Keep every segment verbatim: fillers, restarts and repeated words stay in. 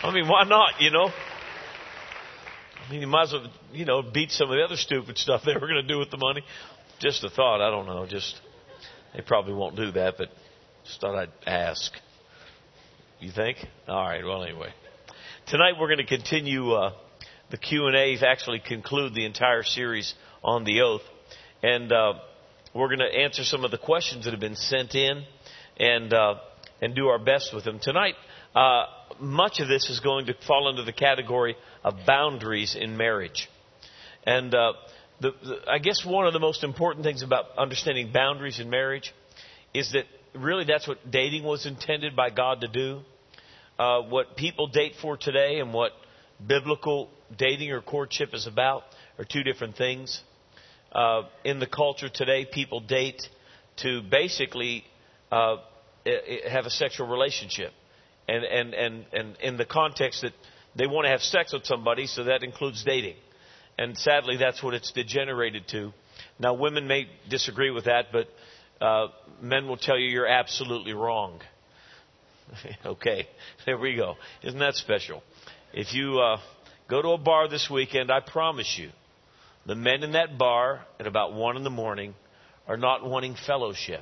I mean, why not, you know? I mean, you might as well, you know, beat some of the other stupid stuff they were going to do with the money. Just a thought. I don't know. Just, they probably won't do that, but just thought I'd ask. You think? All right. Well, anyway. Tonight we're going to continue uh, the Q and A's, actually conclude the entire series on the oath. And uh, we're going to answer some of the questions that have been sent in and uh, and do our best with them. Tonight, uh, much of this is going to fall into the category of boundaries in marriage. And uh, the, the, I guess one of the most important things about understanding boundaries in marriage is that really that's what dating was intended by God to do. Uh, what people date for today and what biblical dating or courtship is about are two different things. Uh, in the culture today, people date to basically uh, have a sexual relationship. And, and, and, and in the context that they want to have sex with somebody, so that includes dating. And sadly, that's what it's degenerated to. Now, women may disagree with that, but uh, men will tell you you're absolutely wrong. Okay, there we go. Isn't that special? If you uh, go to a bar this weekend, I promise you, the men in that bar at about one in the morning are not wanting fellowship.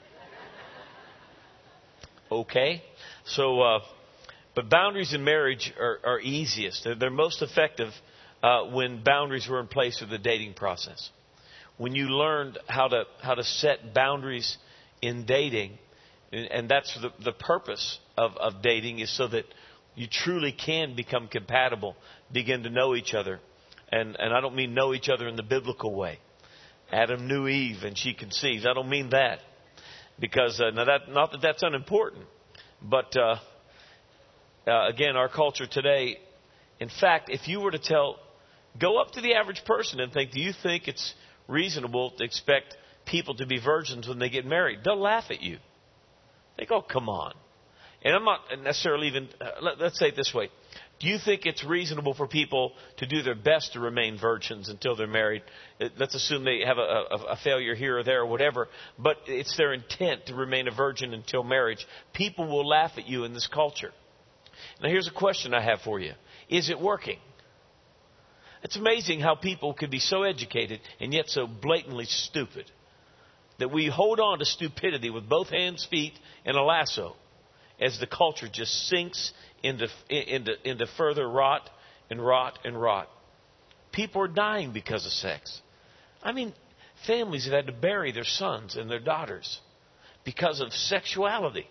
Okay? So, uh, but boundaries in marriage are, are easiest. They're, they're most effective uh, when boundaries were in place through the dating process. When you learned how to how to set boundaries in dating, and, and that's the, the purpose of, of dating, is so that you truly can become compatible, begin to know each other. And, and I don't mean know each other in the biblical way. Adam knew Eve and she conceived. I don't mean that. Because, uh, now that, not that that's unimportant. But, uh, uh, again, our culture today, in fact, if you were to tell, go up to the average person and think, do you think it's reasonable to expect people to be virgins when they get married? They'll laugh at you. They go, come on. And I'm not necessarily even, uh, let, let's say it this way. Do you think it's reasonable for people to do their best to remain virgins until they're married? Let's assume they have a, a, a failure here or there or whatever, but it's their intent to remain a virgin until marriage. People will laugh at you in this culture. Now, here's a question I have for you. Is it working? It's amazing how people can be so educated and yet so blatantly stupid that we hold on to stupidity with both hands, feet, and a lasso as the culture just sinks into, into, into further rot and rot and rot. People are dying because of sex. I mean, families have had to bury their sons and their daughters because of sexuality.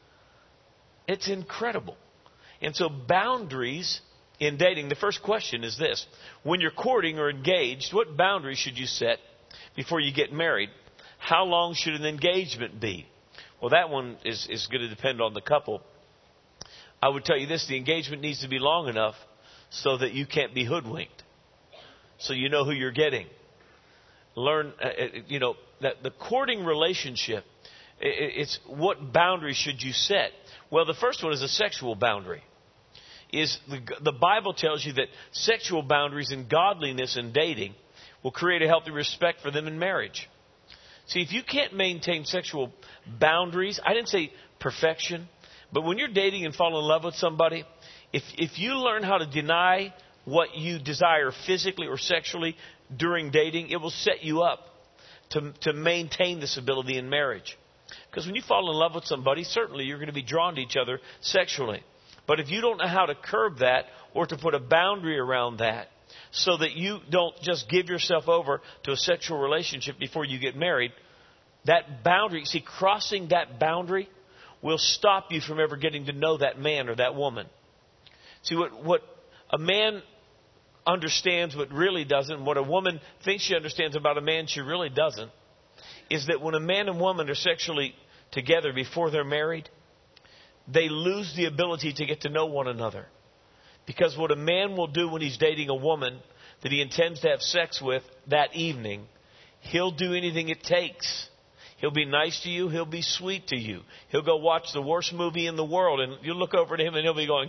It's incredible. And so boundaries in dating, the first question is this. When you're courting or engaged, what boundaries should you set before you get married? How long should an engagement be? Well, that one is, is going to depend on the couple. I would tell you this, the engagement needs to be long enough so that you can't be hoodwinked. So you know who you're getting. Learn, uh, you know, that the courting relationship, it's what boundaries should you set? Well, the first one is a sexual boundary. Is the, the Bible tells you that sexual boundaries and godliness in dating will create a healthy respect for them in marriage. See, if you can't maintain sexual boundaries, I didn't say perfection, but when you're dating and fall in love with somebody, if if you learn how to deny what you desire physically or sexually during dating, it will set you up to, to maintain this ability in marriage. Because when you fall in love with somebody, certainly you're going to be drawn to each other sexually. But if you don't know how to curb that or to put a boundary around that, so that you don't just give yourself over to a sexual relationship before you get married, that boundary, see, crossing that boundary will stop you from ever getting to know that man or that woman. See, what, what a man understands but really doesn't, what a woman thinks she understands about a man she really doesn't, is that when a man and woman are sexually together before they're married, they lose the ability to get to know one another. Because what a man will do when he's dating a woman that he intends to have sex with that evening, he'll do anything it takes. He'll be nice to you. He'll be sweet to you. He'll go watch the worst movie in the world, and you'll look over to him and he'll be going.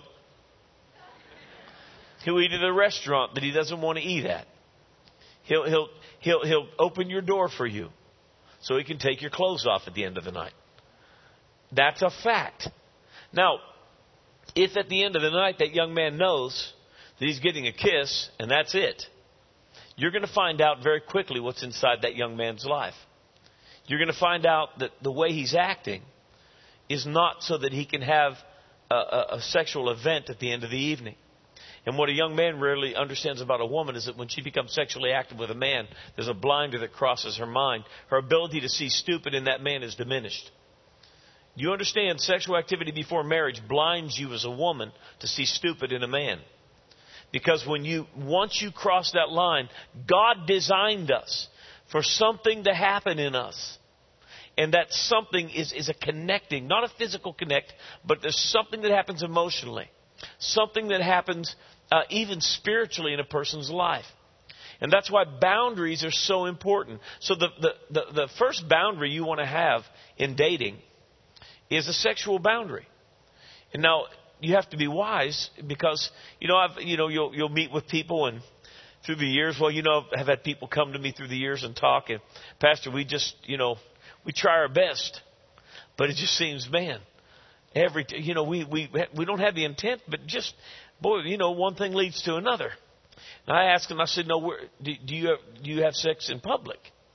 He'll eat at a restaurant that he doesn't want to eat at. He'll, he'll, he'll, he'll open your door for you so he can take your clothes off at the end of the night. That's a fact. Now, if at the end of the night that young man knows that he's getting a kiss and that's it, you're going to find out very quickly what's inside that young man's life. You're going to find out that the way he's acting is not so that he can have a, a, a sexual event at the end of the evening. And what a young man rarely understands about a woman is that when she becomes sexually active with a man, there's a blinder that crosses her mind. Her ability to see stupid in that man is diminished. You understand, sexual activity before marriage blinds you as a woman to see stupid in a man. Because when you, once you cross that line, God designed us for something to happen in us. And that something is, is a connecting, not a physical connect, but there's something that happens emotionally. Something that happens uh, even spiritually in a person's life. And that's why boundaries are so important. So the, the, the, the first boundary you want to have in dating is a sexual boundary. And now you have to be wise because, you know, I've, you know, you'll, you'll meet with people and through the years, well, you know, I've had people come to me through the years and talk and, Pastor, we just, you know, we try our best, but it just seems, man, every, you know, we, we, we don't have the intent, but just, boy, you know, one thing leads to another. And I asked him, I said, no, where, do, do you have, do you have sex in public?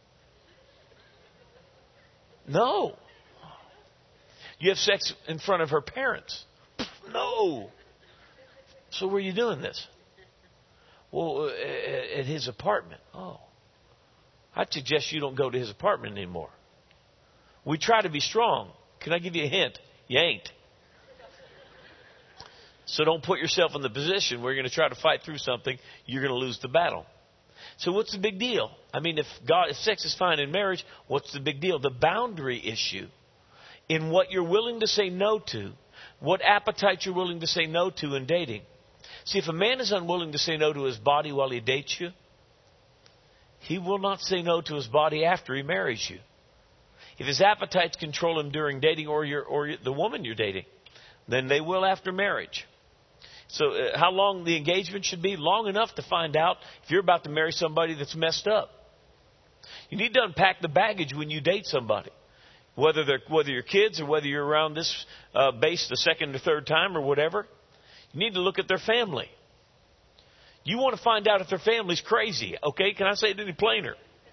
No. You have sex in front of her parents? No. So where are you doing this? Well, at his apartment. Oh. I'd suggest you don't go to his apartment anymore. We try to be strong. Can I give you a hint? You ain't. So don't put yourself in the position where you're going to try to fight through something. You're going to lose the battle. So what's the big deal? I mean, if God, if sex is fine in marriage, what's the big deal? The boundary issue in what you're willing to say no to, what appetite you're willing to say no to in dating. See, if a man is unwilling to say no to his body while he dates you, he will not say no to his body after he marries you. If his appetites control him during dating or, you're, or the woman you're dating, then they will after marriage. So uh, how long the engagement should be? Long enough to find out if you're about to marry somebody that's messed up. You need to unpack the baggage when you date somebody. Whether they're whether you're kids or whether you're around this uh, base the second or third time or whatever, you need to look at their family. You want to find out if their family's crazy. Okay, can I say it any plainer?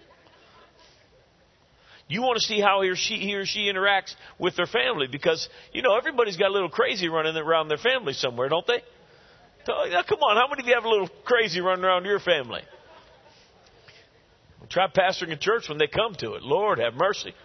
You want to see how he or she he or she interacts with their family because, you know, everybody's got a little crazy running around their family somewhere, don't they? Now, come on, how many of you have a little crazy running around your family? Try pastoring a church when they come to it. Lord, have mercy.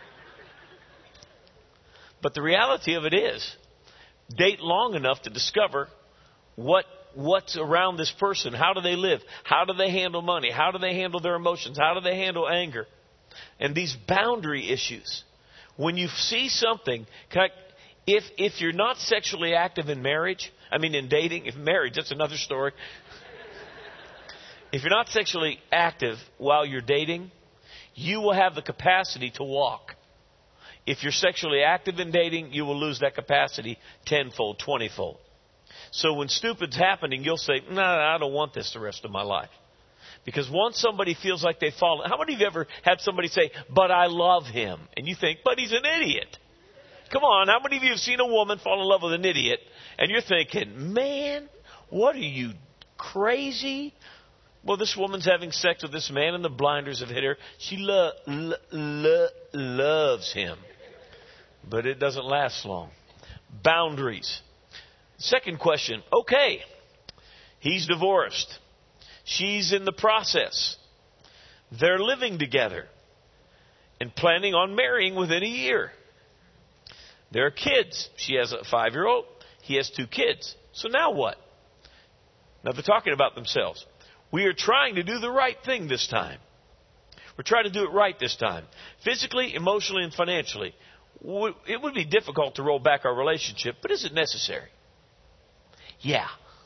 But the reality of it is, date long enough to discover what what's around this person. How do they live? How do they handle money? How do they handle their emotions? How do they handle anger? And these boundary issues. When you see something, if if you're not sexually active in marriage, I mean in dating, if marriage, that's another story. If you're not sexually active while you're dating, you will have the capacity to walk. If you're sexually active in dating, you will lose that capacity tenfold, twentyfold. So when stupid's happening, you'll say, no, nah, I don't want this the rest of my life. Because once somebody feels like they've fallen, how many of you ever had somebody say, but I love him? And you think, but he's an idiot. Come on, how many of you have seen a woman fall in love with an idiot? And you're thinking, man, what are you, crazy? Well, this woman's having sex with this man and the blinders have hit her. She lo- lo- lo- loves him. But it doesn't last long. Boundaries. Second question. Okay. He's divorced. She's in the process. They're living together and planning on marrying within a year. There are kids. She has a five-year-old. He has two kids. So now what? Now they're talking about themselves. We are trying to do the right thing this time. We're trying to do it right this time. Physically, emotionally, and financially. It would be difficult to roll back our relationship, but is it necessary? Yeah.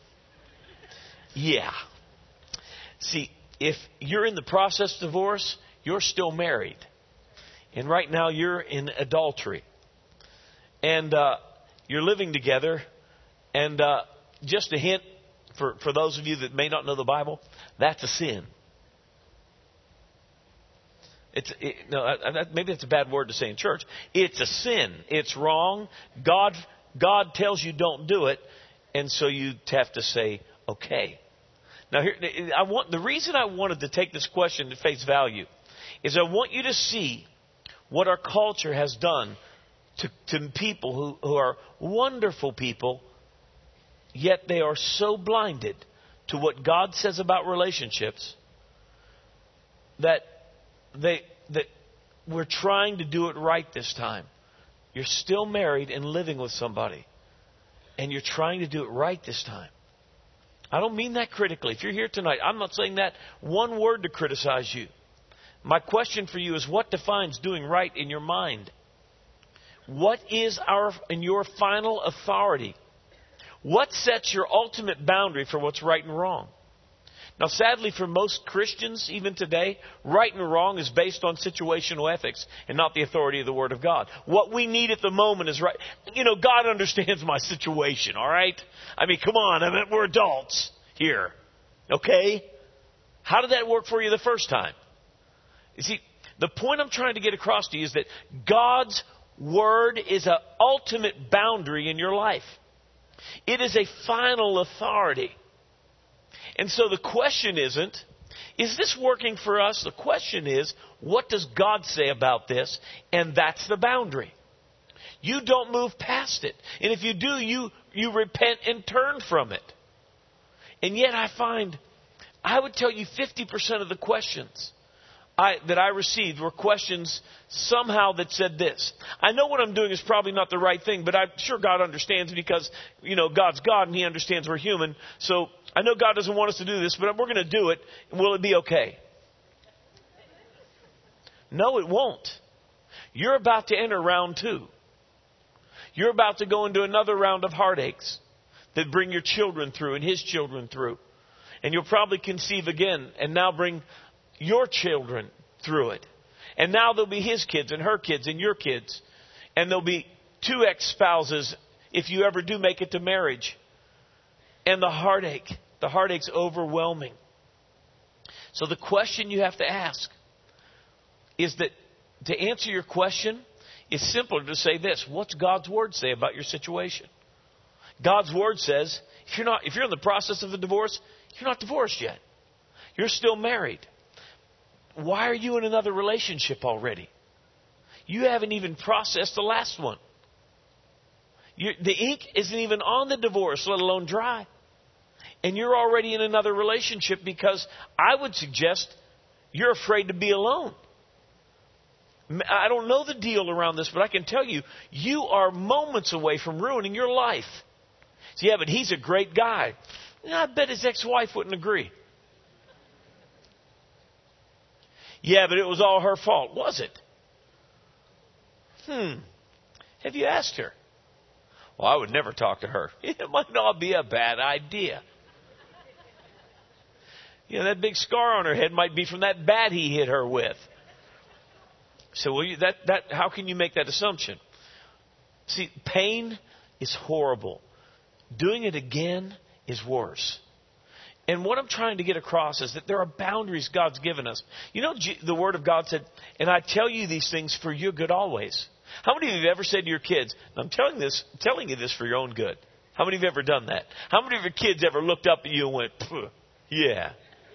Yeah. See, if you're in the process of divorce, you're still married. And right now you're in adultery. And uh, you're living together. And uh, just a hint for, for those of you that may not know the Bible, that's a sin. It's it, no, maybe that's a bad word to say in church. It's a sin. It's wrong. God God tells you don't do it, and so you have to say, okay. Now, here, I want the reason I wanted to take this question at face value is I want you to see what our culture has done to, to people who, who are wonderful people, yet they are so blinded to what God says about relationships that they that we're trying to do it right this time. You're still married and living with somebody, and you're trying to do it right this time. I don't mean that critically. If you're here tonight, I'm not saying that one word to criticize you. My question for you is, what defines doing right in your mind? What is our in your final authority? What sets your ultimate boundary for what's right and wrong? Now, sadly, for most Christians, even today, right and wrong is based on situational ethics and not the authority of the Word of God. What we need at the moment is right. You know, God understands my situation, all right? I mean, come on, I mean, we're adults here, okay? How did that work for you the first time? You see, the point I'm trying to get across to you is that God's Word is an ultimate boundary in your life. It is a final authority. And so the question isn't, is this working for us? The question is, what does God say about this? And that's the boundary. You don't move past it. And if you do, you, you repent and turn from it. And yet I find, I would tell you fifty percent of the questions I, that I received were questions somehow that said this. I know what I'm doing is probably not the right thing, but I'm sure God understands because, you know, God's God and He understands we're human. So I know God doesn't want us to do this, but we're going to do it. Will it be okay? No, it won't. You're about to enter round two. You're about to go into another round of heartaches that bring your children through and his children through. And you'll probably conceive again and now bring your children through it. And now there'll be his kids and her kids and your kids. And there'll be two ex-spouses if you ever do make it to marriage. And the heartache, the heartache's overwhelming. So the question you have to ask is that to answer your question is simpler to say this. What's God's Word say about your situation? God's Word says if you're not, if you're in the process of a divorce, you're not divorced yet. You're still married. Why are you in another relationship already? You haven't even processed the last one. You're, the ink isn't even on the divorce, let alone dry. And you're already in another relationship because I would suggest you're afraid to be alone. I don't know the deal around this, but I can tell you, you are moments away from ruining your life. So, yeah, but he's a great guy. I bet his ex-wife wouldn't agree. Yeah, but it was all her fault, was it? Hmm. Have you asked her? Well, I would never talk to her. It might not be a bad idea. You know, that big scar on her head might be from that bat he hit her with. So, will you, that, that, how can you make that assumption? See, pain is horrible. Doing it again is worse. And what I'm trying to get across is that there are boundaries God's given us. You know, the Word of God said, and I tell you these things for your good always. How many of you have ever said to your kids, I'm telling this, telling you this for your own good? How many of you have ever done that? How many of your kids ever looked up at you and went, yeah?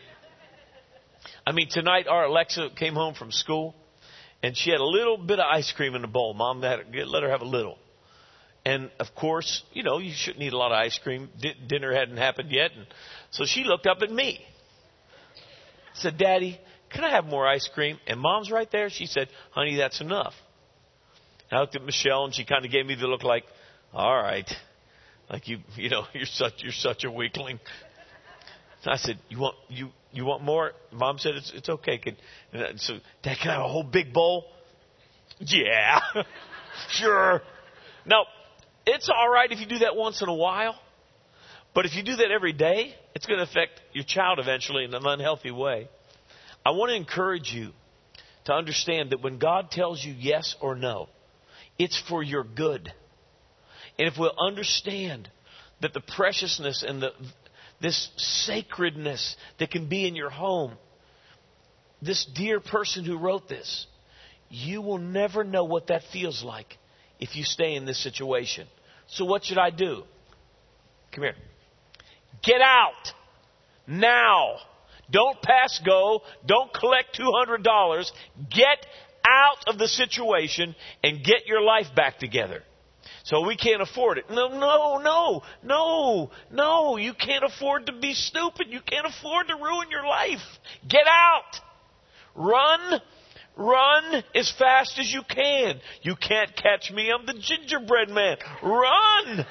I mean, tonight our Alexa came home from school and she had a little bit of ice cream in the bowl. Mom had, let her have a little. And, of course, you know, you shouldn't eat a lot of ice cream. D- dinner hadn't happened yet. And so she looked up at me. Said, Daddy, can I have more ice cream? And Mom's right there. She said, honey, that's enough. And I looked at Michelle, and she kind of gave me the look like, all right. Like, you you know, you're such you're such a weakling. I said, you want you you want more? Mom said, it's, it's okay. Can, and so, Dad, can I have a whole big bowl? Yeah, sure. Now, it's all right if you do that once in a while. But if you do that every day, it's going to affect your child eventually in an unhealthy way. I want to encourage you to understand that when God tells you yes or no, it's for your good. And if we'll understand that the preciousness and the this sacredness that can be in your home, this dear person who wrote this, you will never know what that feels like if you stay in this situation. So what should I do? Come here. Get out. Now. Don't pass go. Don't collect two hundred dollars. Get out of the situation and get your life back together. So we can't afford it. No, no, no, no, no. You can't afford to be stupid. You can't afford to ruin your life. Get out. Run. Run as fast as you can. You can't catch me. I'm the gingerbread man. Run.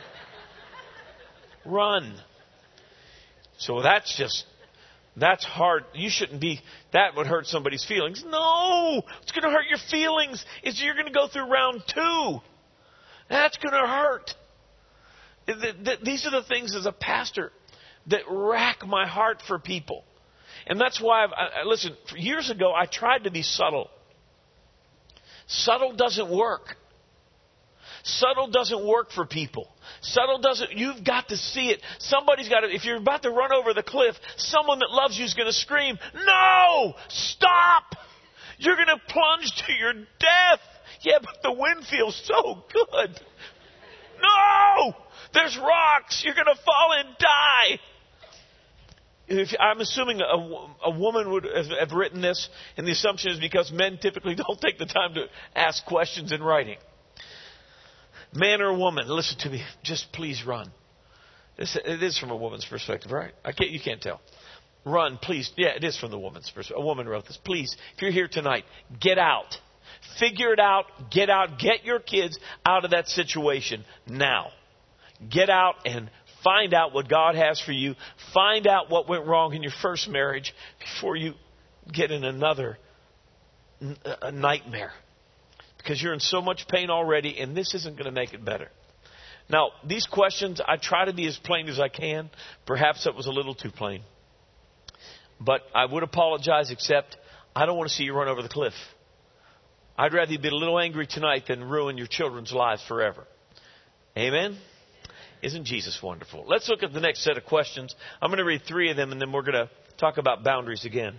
Run. So that's just, that's hard. You shouldn't be, that would hurt somebody's feelings. No. What's going to hurt your feelings is you're going to go through round two. That's going to hurt. These are the things as a pastor that rack my heart for people. And that's why, I've, I, listen, years ago I tried to be subtle. Subtle doesn't work. Subtle doesn't work for people. Subtle doesn't, you've got to see it. Somebody's got to, if you're about to run over the cliff, someone that loves you is going to scream, no, stop. You're going to plunge to your death. Yeah, but the wind feels so good. No! There's rocks. You're going to fall and die. If, I'm assuming a, a woman would have written this, and the assumption is because men typically don't take the time to ask questions in writing. Man or woman, listen to me. Just please run. This, it is from a woman's perspective, right? I can't, you can't tell. Run, please. Yeah, it is from the woman's perspective. A woman wrote this. Please, if you're here tonight, get out. Figure it out. Get out. Get your kids out of that situation now. Get out and find out what God has for you. Find out what went wrong in your first marriage before you get in another a nightmare. Because you're in so much pain already, and this isn't going to make it better. Now, these questions, I try to be as plain as I can. Perhaps that was a little too plain. But I would apologize, except I don't want to see you run over the cliff. I'd rather you be a little angry tonight than ruin your children's lives forever. Amen? Isn't Jesus wonderful? Let's look at the next set of questions. I'm going to read three of them, and then we're going to talk about boundaries again.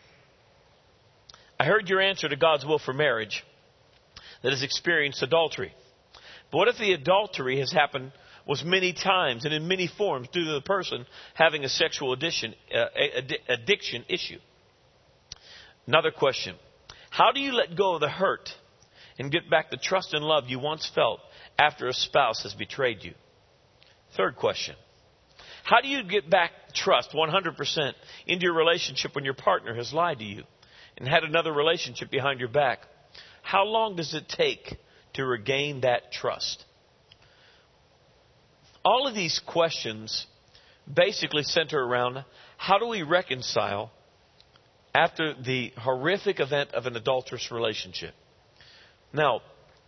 I heard your answer to God's will for marriage that has experienced adultery. But what if the adultery has happened was many times and in many forms due to the person having a sexual addiction, uh, addiction issue? Another question. How do you let go of the hurt and get back the trust and love you once felt after a spouse has betrayed you? Third question. How do you get back trust one hundred percent into your relationship when your partner has lied to you and had another relationship behind your back? How long does it take to regain that trust? All of these questions basically center around how do we reconcile after the horrific event of an adulterous relationship. Now,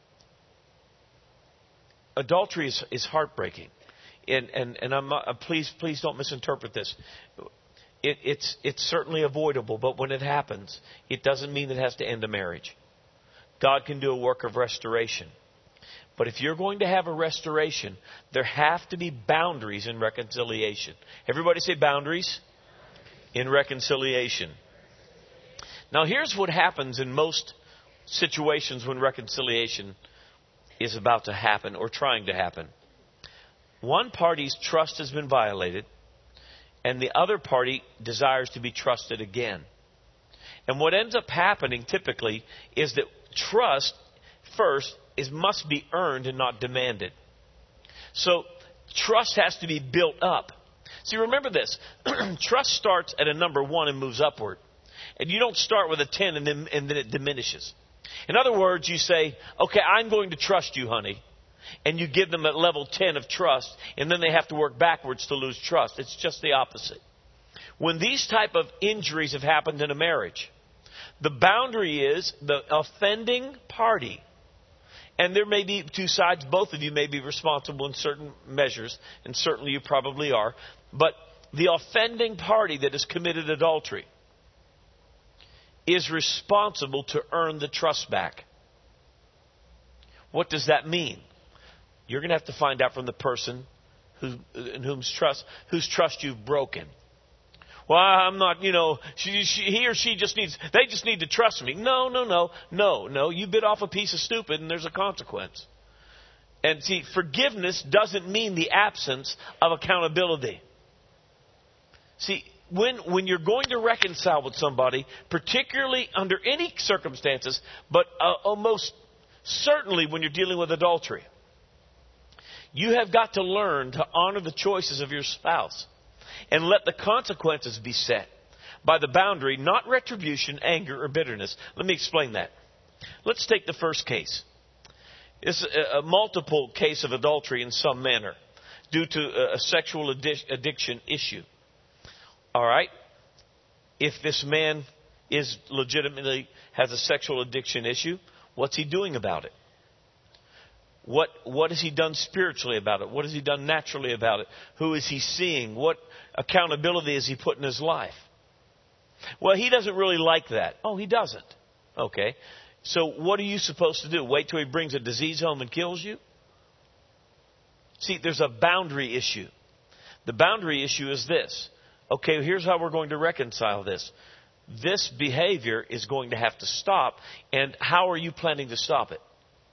adultery is, is heartbreaking. And, and, and I'm not, please, please don't misinterpret this. It, it's, it's certainly avoidable, but when it happens, it doesn't mean it has to end a marriage. God can do a work of restoration. But if you're going to have a restoration, there have to be boundaries in reconciliation. Everybody say boundaries in reconciliation. Now, here's what happens in most situations when reconciliation is about to happen or trying to happen. One party's trust has been violated, and the other party desires to be trusted again. And what ends up happening typically is that trust, first, is must be earned and not demanded. So, trust has to be built up. See, remember this. Trust starts at a number one and moves upward. And you don't start with a ten and then, and then it diminishes. In other words, you say, okay, I'm going to trust you, honey. And you give them a level ten of trust, and then they have to work backwards to lose trust. It's just the opposite. When these type of injuries have happened in a marriage, the boundary is the offending party. And there may be two sides. Both of you may be responsible in certain measures, and certainly you probably are. But the offending party that has committed adultery is responsible to earn the trust back. What does that mean? You're going to have to find out from the person who, in whom's trust, whose trust you've broken. Well, I'm not, you know, she, she, he or she just needs, they just need to trust me. No, no, no, no, no. You bit off a piece of stupid and there's a consequence. And see, forgiveness doesn't mean the absence of accountability. See, when when you're going to reconcile with somebody, particularly under any circumstances, but uh, almost certainly when you're dealing with adultery, you have got to learn to honor the choices of your spouse and let the consequences be set by the boundary, not retribution, anger, or bitterness. Let me explain that. Let's take the first case. It's a, a multiple case of adultery in some manner due to a, a sexual addi- addiction issue. All right? If this man is legitimately has a sexual addiction issue, what's he doing about it? What what has he done spiritually about it? What has he done naturally about it? Who is he seeing? What accountability has he put in his life? Well, he doesn't really like that. Oh, he doesn't. Okay. So what are you supposed to do? Wait till he brings a disease home and kills you? See, there's a boundary issue. The boundary issue is this. Okay, here's how we're going to reconcile this. This behavior is going to have to stop. And how are you planning to stop it?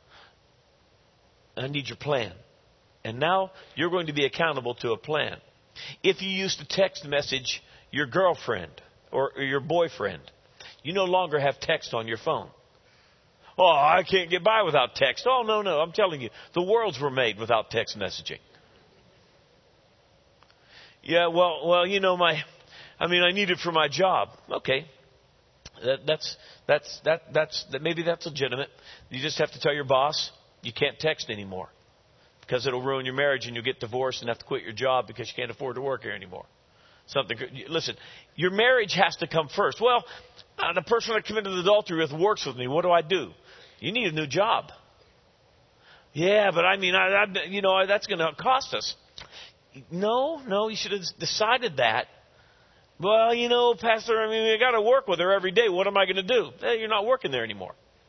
I need your plan. And now you're going to be accountable to a plan. If you used to text message your girlfriend or, or your boyfriend, you no longer have text on your phone. Oh, I can't get by without text. Oh, no, no. I'm telling you, the worlds were made without text messaging. Yeah, well, well, you know, my, I mean, I need it for my job. Okay, that, that's that's that that's that. Maybe that's legitimate. You just have to tell your boss you can't text anymore because it'll ruin your marriage and you'll get divorced and have to quit your job because you can't afford to work here anymore. Something. Listen, your marriage has to come first. Well, uh, the person I committed adultery with works with me. What do I do? You need a new job. Yeah, but I mean, I, I you know, that's going to cost us. No, no, you should have decided that. Well, you know, Pastor, I mean, I got to work with her every day. What am I going to do? Hey, you're not working there anymore.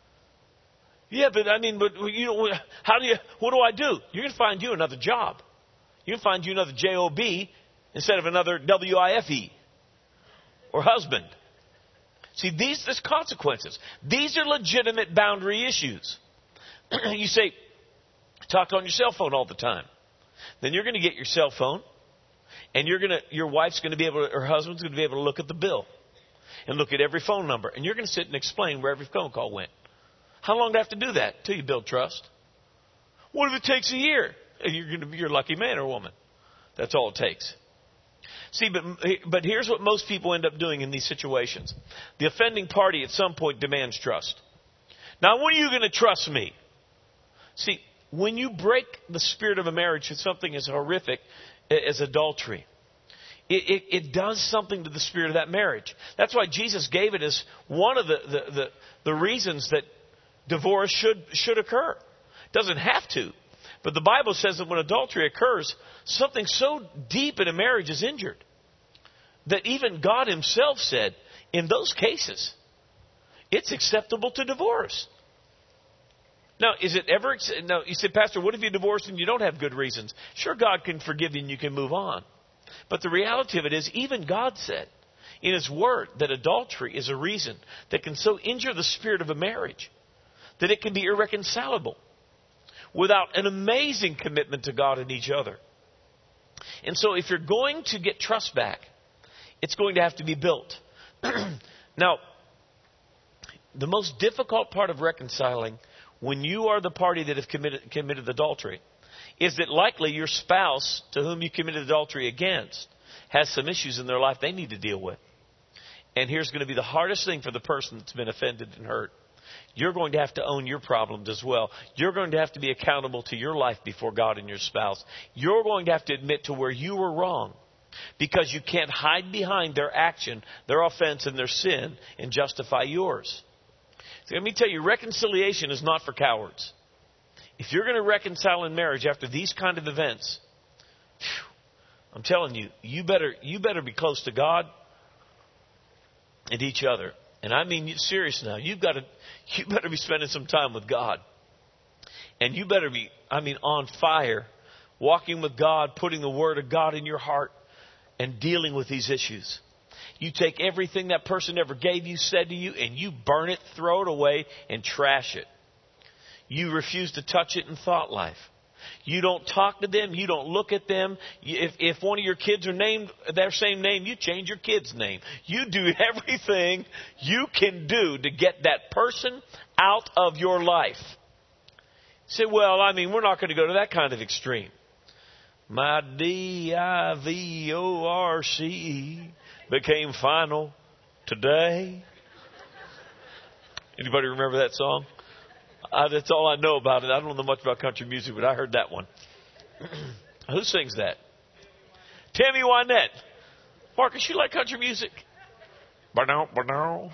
Yeah, but I mean, but you know, how do you? What do I do? You're going to find you another job. You're going to find you another J O B instead of another W I F E or husband. See, these there's consequences. These are legitimate boundary issues. You say, talk on your cell phone all the time. Then you're going to get your cell phone, and you're going to, your wife's going to be able to, her husband's going to be able to look at the bill and look at every phone number, and you're going to sit and explain where every phone call went. How long do I have to do that until you build trust? What if it takes a year? You're going to be your lucky man or woman. That's all it takes. See, but but here's what most people end up doing in these situations. The offending party at some point demands trust. Now, when are you going to trust me? See, when you break the spirit of a marriage with something as horrific as adultery, it, it, it does something to the spirit of that marriage. That's why Jesus gave it as one of the, the, the, the reasons that divorce should, should occur. It doesn't have to. But the Bible says that when adultery occurs, something so deep in a marriage is injured that even God himself said, in those cases, it's acceptable to divorce. Now, is it ever... Now, you say, Pastor, what if you divorce and you don't have good reasons? Sure, God can forgive you and you can move on. But the reality of it is, even God said in his word that adultery is a reason that can so injure the spirit of a marriage that it can be irreconcilable without an amazing commitment to God and each other. And so if you're going to get trust back, it's going to have to be built. Now, the most difficult part of reconciling when you are the party that have committed, committed adultery is that likely your spouse to whom you committed adultery against has some issues in their life they need to deal with. And here's going to be the hardest thing for the person that's been offended and hurt. You're going to have to own your problems as well. You're going to have to be accountable to your life before God and your spouse. You're going to have to admit to where you were wrong, because you can't hide behind their action, their offense, and their sin and justify yours. So let me tell you, reconciliation is not for cowards. If you're going to reconcile in marriage after these kind of events, whew, I'm telling you, you better you better be close to God and each other. And I mean serious now. You've got to you better be spending some time with God. And you better be, I mean, on fire, walking with God, putting the word of God in your heart and dealing with these issues. You take everything that person ever gave you, said to you, and you burn it, throw it away, and trash it. You refuse to touch it in thought life. You don't talk to them. You don't look at them. If, if one of your kids are named their same name, you change your kid's name. You do everything you can do to get that person out of your life. You say, well, I mean, we're not going to go to that kind of extreme. My D I V O R C E became final today. Anybody remember that song? Uh, that's all I know about it. I don't know much about country music, but I heard that one. Who sings that? Tammy Wynette. Marcus, you like country music? Ba-dow, ba-dow.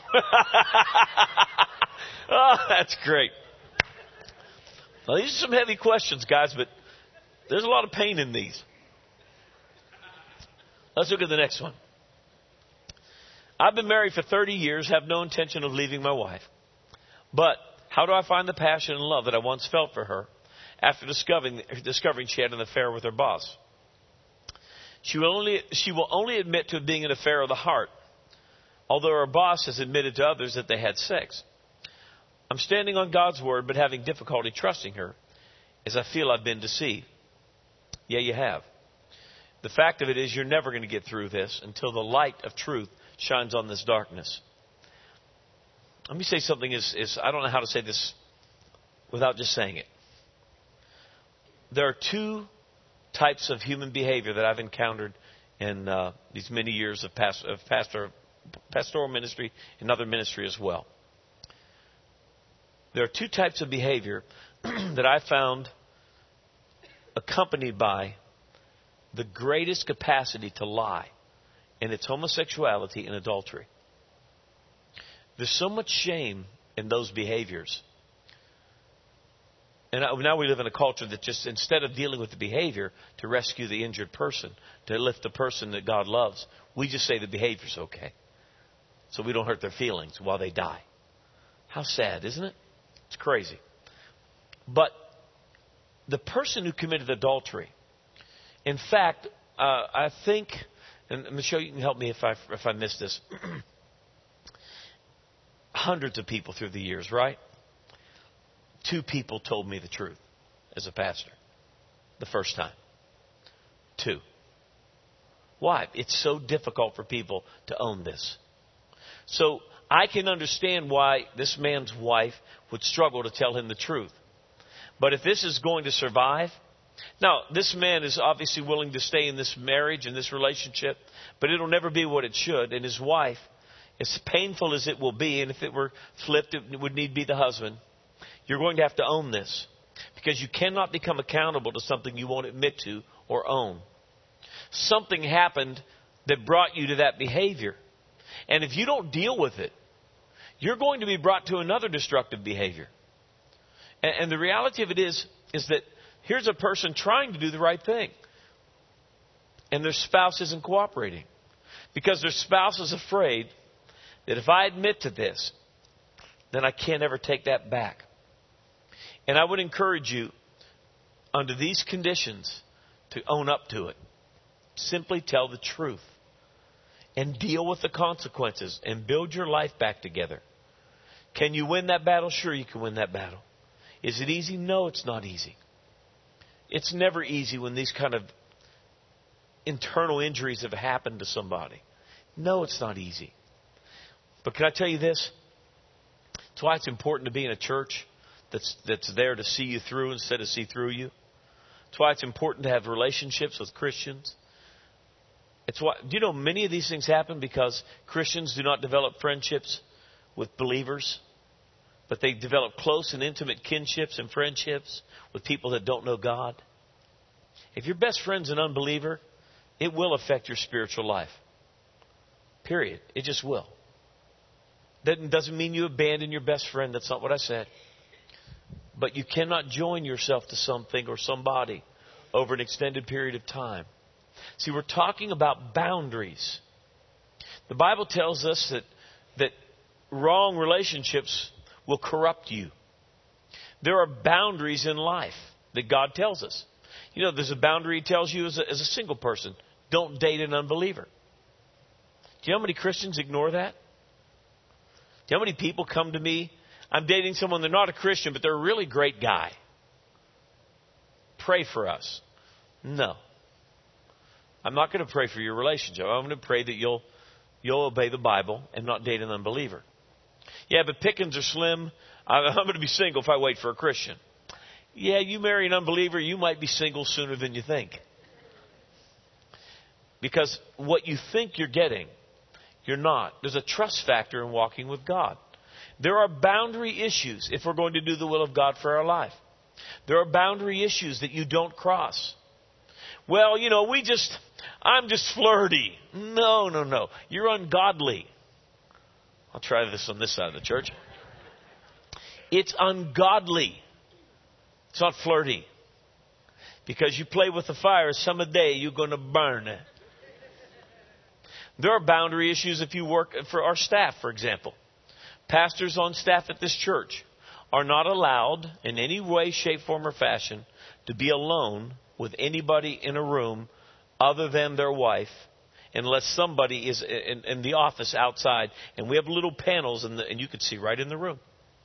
Oh, that's great. Now, these are some heavy questions, guys, but there's a lot of pain in these. Let's look at the next one. I've been married for thirty years, have no intention of leaving my wife. But how do I find the passion and love that I once felt for her after discovering, discovering she had an affair with her boss? She will only, she will only admit to it being an affair of the heart, although her boss has admitted to others that they had sex. I'm standing on God's word, but having difficulty trusting her, as I feel I've been deceived. Yeah, you have. The fact of it is you're never going to get through this until the light of truth shines on this darkness. Let me say something is, is I don't know how to say this without just saying it. There are two types of human behavior that I've encountered in uh, these many years of, past, of pastor, pastoral ministry and other ministry as well. There are two types of behavior that I found accompanied by the greatest capacity to lie, and it's homosexuality and adultery. There's so much shame in those behaviors. And now we live in a culture that just, instead of dealing with the behavior to rescue the injured person, to lift the person that God loves, we just say the behavior's okay. So we don't hurt their feelings while they die. How sad, isn't it? It's crazy. But the person who committed adultery, in fact, uh, I think, and Michelle, you can help me if I, if I miss this. Hundreds of people through the years, right? Two people told me the truth as a pastor the first time. Two. Why? It's so difficult for people to own this. So I can understand why this man's wife would struggle to tell him the truth. But if this is going to survive, now this man is obviously willing to stay in this marriage and this relationship, but it'll never be what it should. And his wife, as painful as it will be, and if it were flipped, it would need to be the husband. You're going to have to own this, because you cannot become accountable to something you won't admit to or own. Something happened that brought you to that behavior. And if you don't deal with it, you're going to be brought to another destructive behavior. And, and the reality of it is, is that here's a person trying to do the right thing, and their spouse isn't cooperating, because their spouse is afraid that if I admit to this, then I can't ever take that back. And I would encourage you, under these conditions, to own up to it. Simply tell the truth. And deal with the consequences. And build your life back together. Can you win that battle? Sure, you can win that battle. Is it easy? No, it's not easy. It's never easy when these kind of internal injuries have happened to somebody. No, it's not easy. But can I tell you this? That's why it's important to be in a church that's that's there to see you through instead of see through you. That's why it's important to have relationships with Christians. It's why, do you know many of these things happen because Christians do not develop friendships with believers, but they develop close and intimate kinships and friendships with people that don't know God. If your best friend's an unbeliever, it will affect your spiritual life. Period. It just will. That doesn't mean you abandon your best friend. That's not what I said. But you cannot join yourself to something or somebody over an extended period of time. See, we're talking about boundaries. The Bible tells us that, that wrong relationships will corrupt you. There are boundaries in life that God tells us. You know, there's a boundary He tells you as a, as a single person. Don't date an unbeliever. Do you know how many Christians ignore that? Do you know how many people come to me? I'm dating someone, they're not a Christian, but they're a really great guy. pray for us. No. I'm not going to pray for your relationship. I'm going to pray that you'll you'll obey the Bible and not date an unbeliever. Yeah, but pickings are slim. I'm going to be single if I wait for a Christian. Yeah, you marry an unbeliever, you might be single sooner than you think. Because what you think you're getting, you're not. There's a trust factor in walking with God. There are boundary issues if we're going to do the will of God for our life. There are boundary issues that you don't cross. Well, you know, we just, I'm just flirty. No, no, no. You're ungodly. I'll try this on this side of the church. It's ungodly. It's not flirty. Because you play with the fire, some day you're going to burn. There are boundary issues if you work for our staff, for example. Pastors on staff at this church are not allowed in any way, shape, form, or fashion to be alone with anybody in a room other than their wife, unless somebody is in, in the office outside. And we have little panels, in the, and you can see right in the room.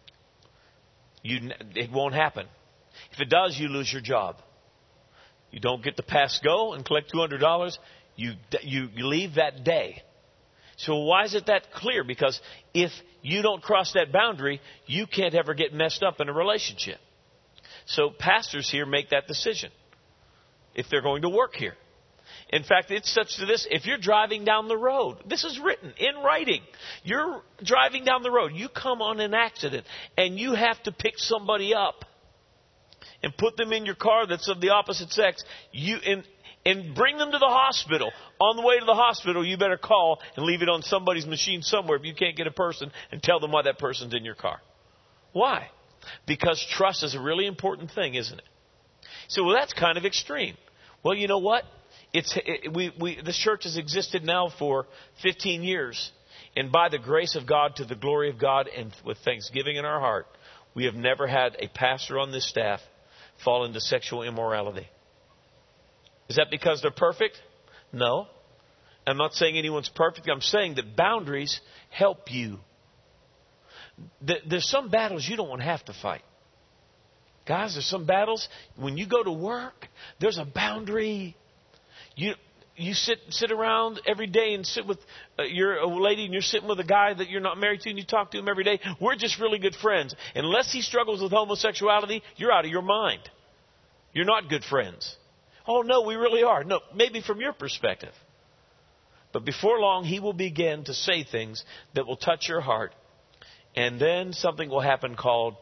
You, it won't happen. If it does, you lose your job. You don't get to pass go and collect two hundred dollars. You, you, you leave that day. So why is it that clear? Because if you don't cross that boundary, you can't ever get messed up in a relationship. So pastors here make that decision if they're going to work here. In fact, it's such to this, if you're driving down the road, this is written in writing. You're driving down the road. You come on an accident and you have to pick somebody up and put them in your car that's of the opposite sex. You and, and bring them to the hospital. On the way to the hospital, you better call and leave it on somebody's machine somewhere if you can't get a person, and tell them why that person's in your car. Why? Because trust is a really important thing, isn't it? So, well, that's kind of extreme. Well, you know what? It's it, we we this church has existed now for fifteen years, and by the grace of God, to the glory of God, and with thanksgiving in our heart, we have never had a pastor on this staff fall into sexual immorality. Is that because they're perfect? No. I'm not saying anyone's perfect. I'm saying that boundaries help you. There's some battles you don't want to have to fight. Guys, there's some battles, when you go to work, there's a boundary. You you sit sit around every day and sit with, uh, you're a lady and you're sitting with a guy that you're not married to and you talk to him every day. We're just really good friends. Unless he struggles with homosexuality, you're out of your mind. You're not good friends. Oh, no, we really are. No, maybe from your perspective. But before long, he will begin to say things that will touch your heart. And then something will happen called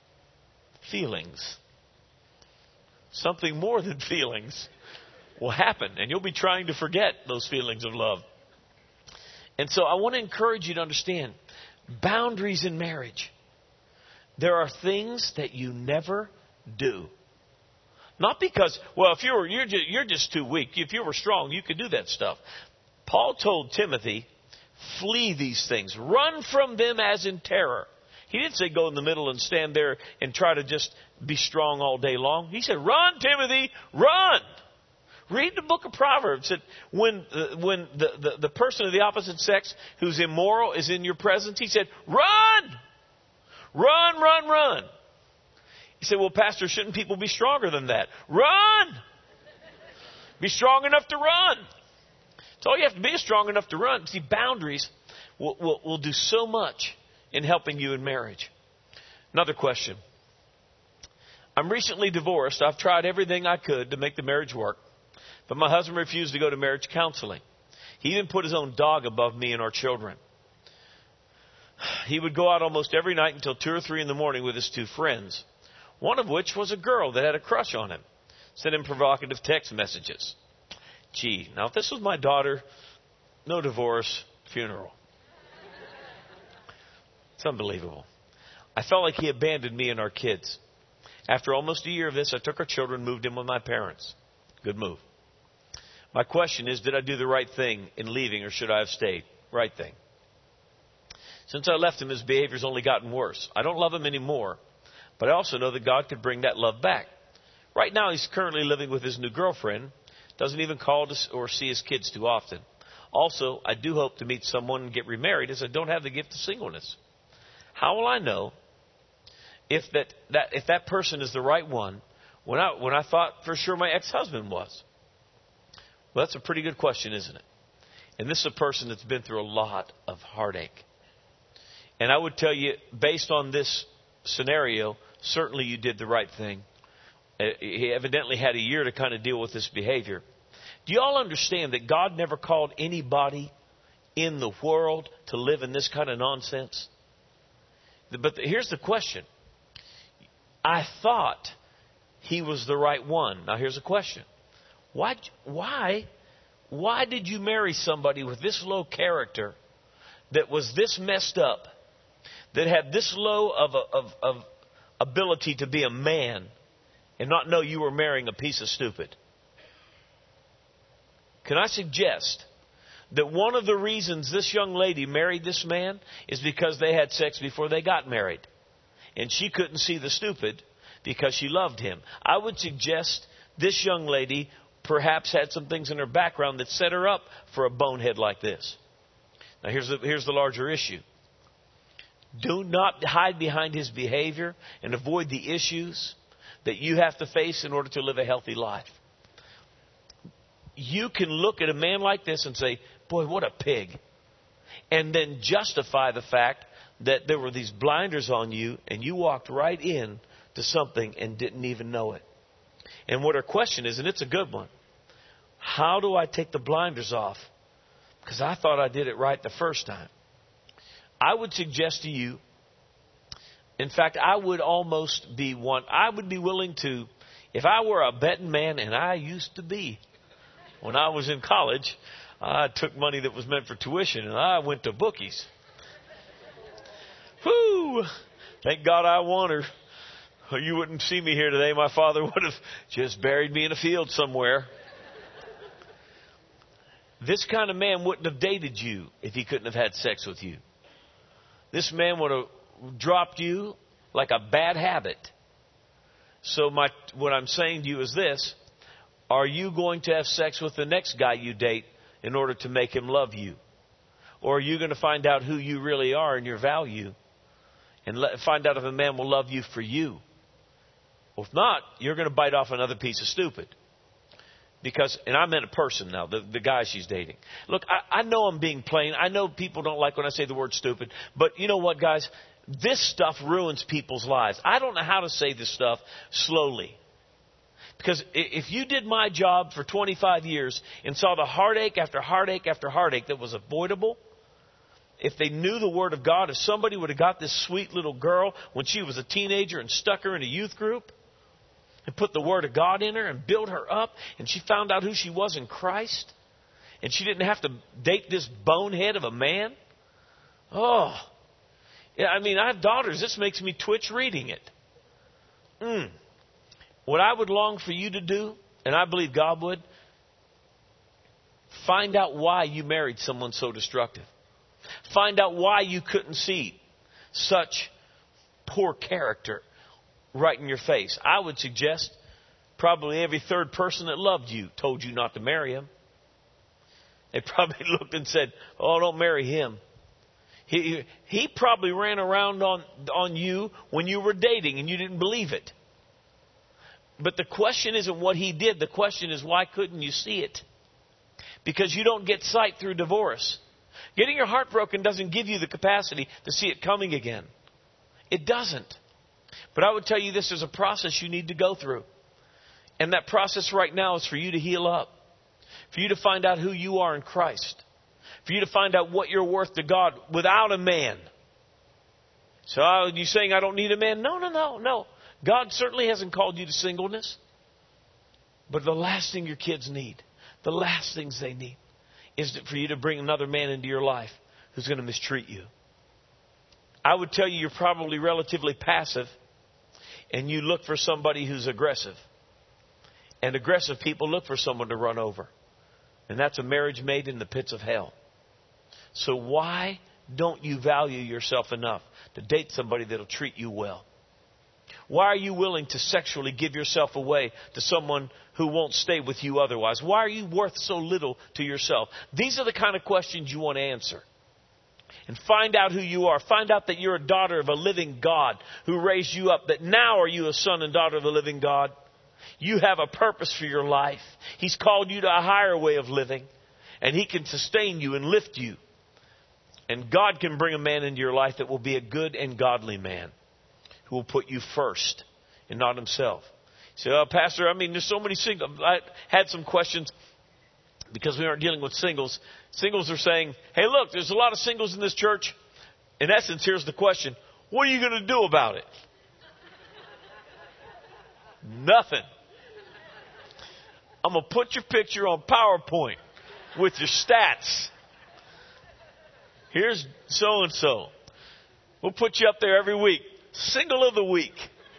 feelings. Something more than feelings will happen. And you'll be trying to forget those feelings of love. And so I want to encourage you to understand boundaries in marriage. There are things that you never do. Not because, well, if you were, you're just, you're just too weak. If you were strong, you could do that stuff. Paul told Timothy, flee these things. Run from them as in terror. He didn't say go in the middle and stand there and try to just be strong all day long. He said, run, Timothy, run. Read the book of Proverbs. That when uh, when the, the, the person of the opposite sex who's immoral is in your presence, he said, run, run, run, run. He said, well, Pastor, shouldn't people be stronger than that? Run! Be strong enough to run. So all you have to be is strong enough to run. See, boundaries will, will, will do so much in helping you in marriage. Another question. I'm recently divorced. I've tried everything I could to make the marriage work. But my husband refused to go to marriage counseling. He even put his own dog above me and our children. He would go out almost every night until two or three in the morning with his two friends. One of which was a girl that had a crush on him. Sent him provocative text messages. Gee, now if this was my daughter, no divorce, funeral. It's unbelievable. I felt like he abandoned me and our kids. After almost a year of this, I took our children, moved in with my parents. Good move. My question is, did I do the right thing in leaving, or should I have stayed? Right thing. Since I left him, his behavior's only gotten worse. I don't love him anymore. But I also know that God could bring that love back. Right now, he's currently living with his new girlfriend. Doesn't even call to or see his kids too often. Also, I do hope to meet someone and get remarried, as I don't have the gift of singleness. How will I know if that, that if that person is the right one, when I, when I thought for sure my ex-husband was? Well, that's a pretty good question, isn't it? And this is a person that's been through a lot of heartache. And I would tell you, based on this scenario, certainly you did the right thing. He evidently had a year to kind of deal with this behavior. Do you all understand that God never called anybody in the world to live in this kind of nonsense? But here's the question. I thought he was the right one. Now here's a question. Why, why, why did you marry somebody with this low character, that was this messed up, that had this low of, a, of, of ability to be a man, and not know you were marrying a piece of stupid? Can I suggest that one of the reasons this young lady married this man is because they had sex before they got married, and she couldn't see the stupid because she loved him? I would suggest this young lady perhaps had some things in her background that set her up for a bonehead like this. Now here's the, here's the larger issue. Do not hide behind his behavior and avoid the issues that you have to face in order to live a healthy life. You can look at a man like this and say, boy, what a pig. And then justify the fact that there were these blinders on you and you walked right in to something and didn't even know it. And what her question is, and it's a good one, how do I take the blinders off? Because I thought I did it right the first time. I would suggest to you, in fact, I would almost be one, I would be willing to, if I were a betting man, and I used to be, when I was in college, I took money that was meant for tuition and I went to bookies. Whoo! Thank God I won her. Or you wouldn't see me here today. My father would have just buried me in a field somewhere. This kind of man wouldn't have dated you if he couldn't have had sex with you. This man would have dropped you like a bad habit. So my, what I'm saying to you is this. Are you going to have sex with the next guy you date in order to make him love you? Or are you going to find out who you really are and your value and let, find out if a man will love you for you? Well, if not, you're going to bite off another piece of stupid. Because, and I meant a person now, the, the guy she's dating. Look, I, I know I'm being plain. I know people don't like when I say the word stupid. But you know what, guys? This stuff ruins people's lives. I don't know how to say this stuff slowly. Because if you did my job for twenty-five years and saw the heartache after heartache after heartache that was avoidable, if they knew the Word of God, if somebody would have got this sweet little girl when she was a teenager and stuck her in a youth group and put the Word of God in her and built her up, and she found out who she was in Christ, and she didn't have to date this bonehead of a man. Oh, yeah, I mean, I have daughters. This makes me twitch reading it. Mm. What I would long for you to do, and I believe God would, find out why you married someone so destructive. Find out why you couldn't see such poor character right in your face. I would suggest probably every third person that loved you told you not to marry him. They probably looked and said, oh, don't marry him. He, he probably ran around on, on you when you were dating and you didn't believe it. But the question isn't what he did. The question is, why couldn't you see it? Because you don't get sight through divorce. Getting your heart broken doesn't give you the capacity to see it coming again. It doesn't. But I would tell you this is a process you need to go through. And that process right now is for you to heal up. For you to find out who you are in Christ. For you to find out what you're worth to God without a man. So are you saying I don't need a man? No, no, no, no. God certainly hasn't called you to singleness. But the last thing your kids need, the last things they need, is for you to bring another man into your life who's going to mistreat you. I would tell you you're probably relatively passive and you look for somebody who's aggressive. And aggressive people look for someone to run over. And that's a marriage made in the pits of hell. So why don't you value yourself enough to date somebody that'll treat you well? Why are you willing to sexually give yourself away to someone who won't stay with you otherwise? Why are you worth so little to yourself? These are the kind of questions you want to answer. And find out who you are. Find out that you're a daughter of a living God who raised you up. That now are you a son and daughter of the living God. You have a purpose for your life. He's called you to a higher way of living. And He can sustain you and lift you. And God can bring a man into your life that will be a good and godly man, who will put you first and not himself. You say, oh, Pastor, I mean, there's so many singles. I had some questions because we aren't dealing with singles. Singles are saying, hey, look, there's a lot of singles in this church. In essence, here's the question. What are you going to do about it? Nothing. I'm going to put your picture on PowerPoint with your stats. Here's so-and-so. We'll put you up there every week. Single of the week.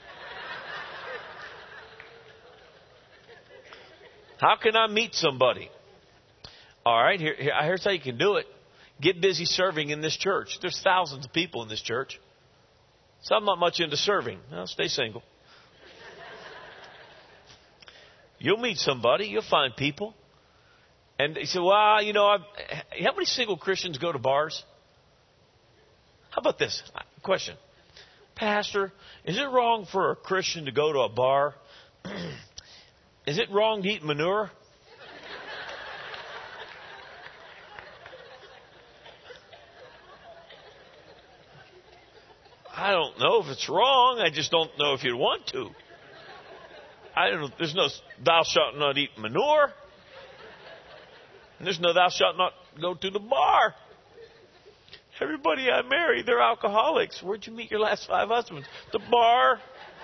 How can I meet somebody? All right, here, here, here's how you can do it. Get busy serving in this church. There's thousands of people in this church. So I'm not much into serving. Well, stay single. You'll meet somebody. You'll find people. And you say, well, you know, I've, how many single Christians go to bars? How about this question? Pastor, is it wrong for a Christian to go to a bar? Is it wrong to eat manure? I don't know if it's wrong. I just don't know if you'd want to. I don't know. There's no thou shalt not eat manure. And there's no thou shalt not go to the bar. Everybody I marry, they're alcoholics. Where'd you meet your last five husbands? The bar.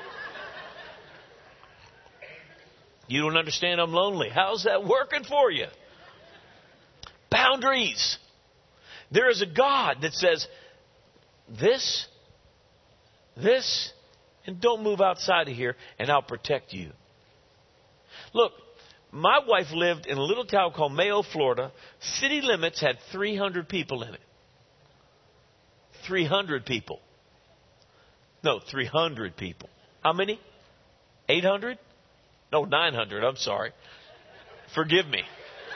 You don't understand I'm lonely. How's that working for you? Boundaries. There is a God that says, this, this, and don't move outside of here, and I'll protect you. Look, my wife lived in a little town called Mayo, Florida. City limits had three hundred people in it. three hundred people. No, three hundred people. How many? eight hundred? No, nine hundred. I'm sorry. Forgive me.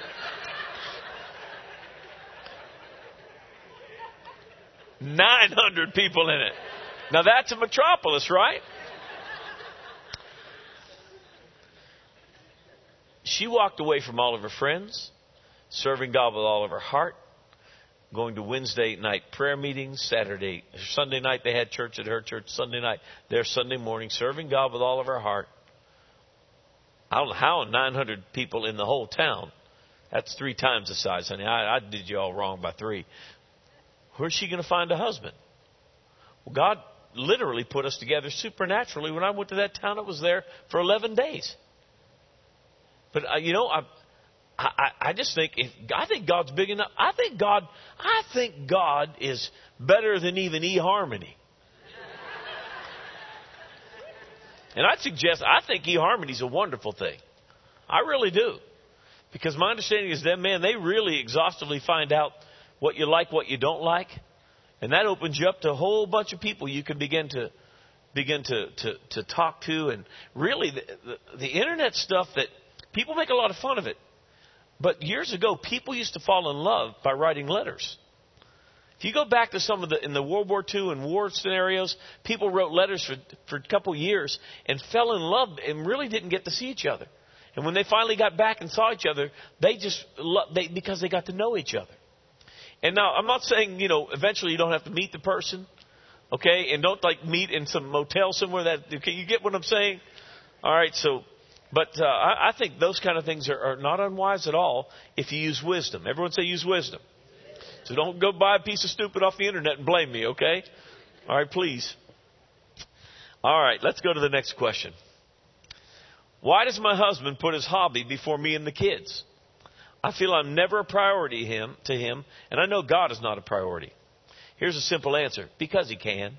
nine hundred people in it. Now that's a metropolis, right? She walked away from all of her friends, serving God with all of her heart, going to Wednesday night prayer meetings, Saturday, Sunday night they had church at her church, Sunday night, there Sunday morning, serving God with all of her heart. I don't know how nine hundred people in the whole town. That's three times the size, honey. I, I did you all wrong by three. Where's she going to find a husband? Well, God literally put us together supernaturally. When I went to that town, I was there for eleven days. But, uh, you know, I, I, I just think, if I think God's big enough. I think God, I think God is better than even eHarmony. And I'd suggest, I think eHarmony is a wonderful thing. I really do. Because my understanding is that, man, they really exhaustively find out what you like, what you don't like. And that opens you up to a whole bunch of people you can begin to begin to, to, to talk to. And really, the, the, the internet stuff that people make a lot of fun of it. But years ago, people used to fall in love by writing letters. If you go back to some of the, in the World War Two and war scenarios, people wrote letters for, for a couple years and fell in love and really didn't get to see each other. And when they finally got back and saw each other, they just, lo- they, because they got to know each other. And now, I'm not saying, you know, eventually you don't have to meet the person, okay? And don't, like, meet in some motel somewhere. That, okay, you get what I'm saying? All right, so, but uh, I, I think those kind of things are, are not unwise at all if you use wisdom. Everyone say use wisdom. So don't go buy a piece of stupid off the internet and blame me, okay? All right, please. All right, let's go to the next question. Why does my husband put his hobby before me and the kids? I feel I'm never a priority him, to him, and I know God is not a priority. Here's a simple answer. Because he can.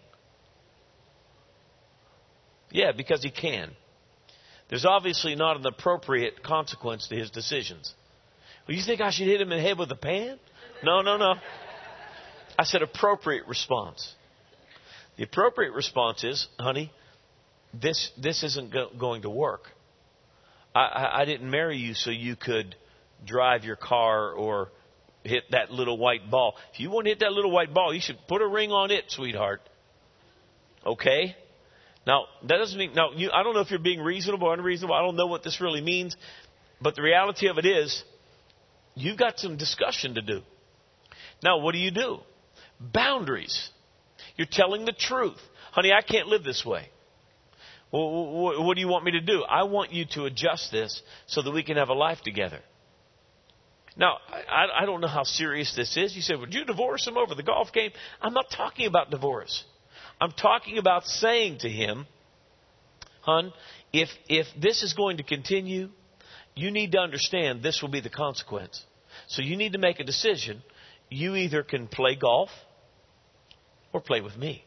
Yeah, because he can. There's obviously not an appropriate consequence to his decisions. Well, you think I should hit him in the head with a pan? No, no, no. I said appropriate response. The appropriate response is, honey, this this isn't go- going to work. I, I, I didn't marry you so you could drive your car or hit that little white ball. If you want to hit that little white ball, you should put a ring on it, sweetheart. Okay? Now, that doesn't mean, now, you, I don't know if you're being reasonable or unreasonable. I don't know what this really means. But the reality of it is, you've got some discussion to do. Now, what do you do? Boundaries. You're telling the truth. Honey, I can't live this way. Well, what do you want me to do? I want you to adjust this so that we can have a life together. Now, I, I don't know how serious this is. You said, would you divorce him over the golf game? I'm not talking about divorce. I'm talking about saying to him, hon, if if this is going to continue, you need to understand this will be the consequence. So you need to make a decision. You either can play golf or play with me.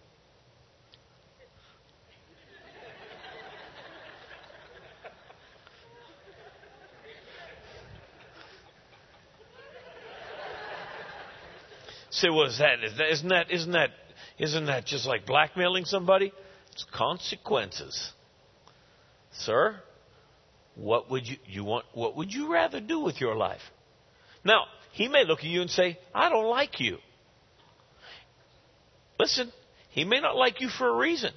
Say, what is that? Isn't that isn't that isn't that just like blackmailing somebody? It's consequences, sir. What would you you want? What would you rather do with your life? Now, he may look at you and say, "I don't like you." Listen, he may not like you for a reason.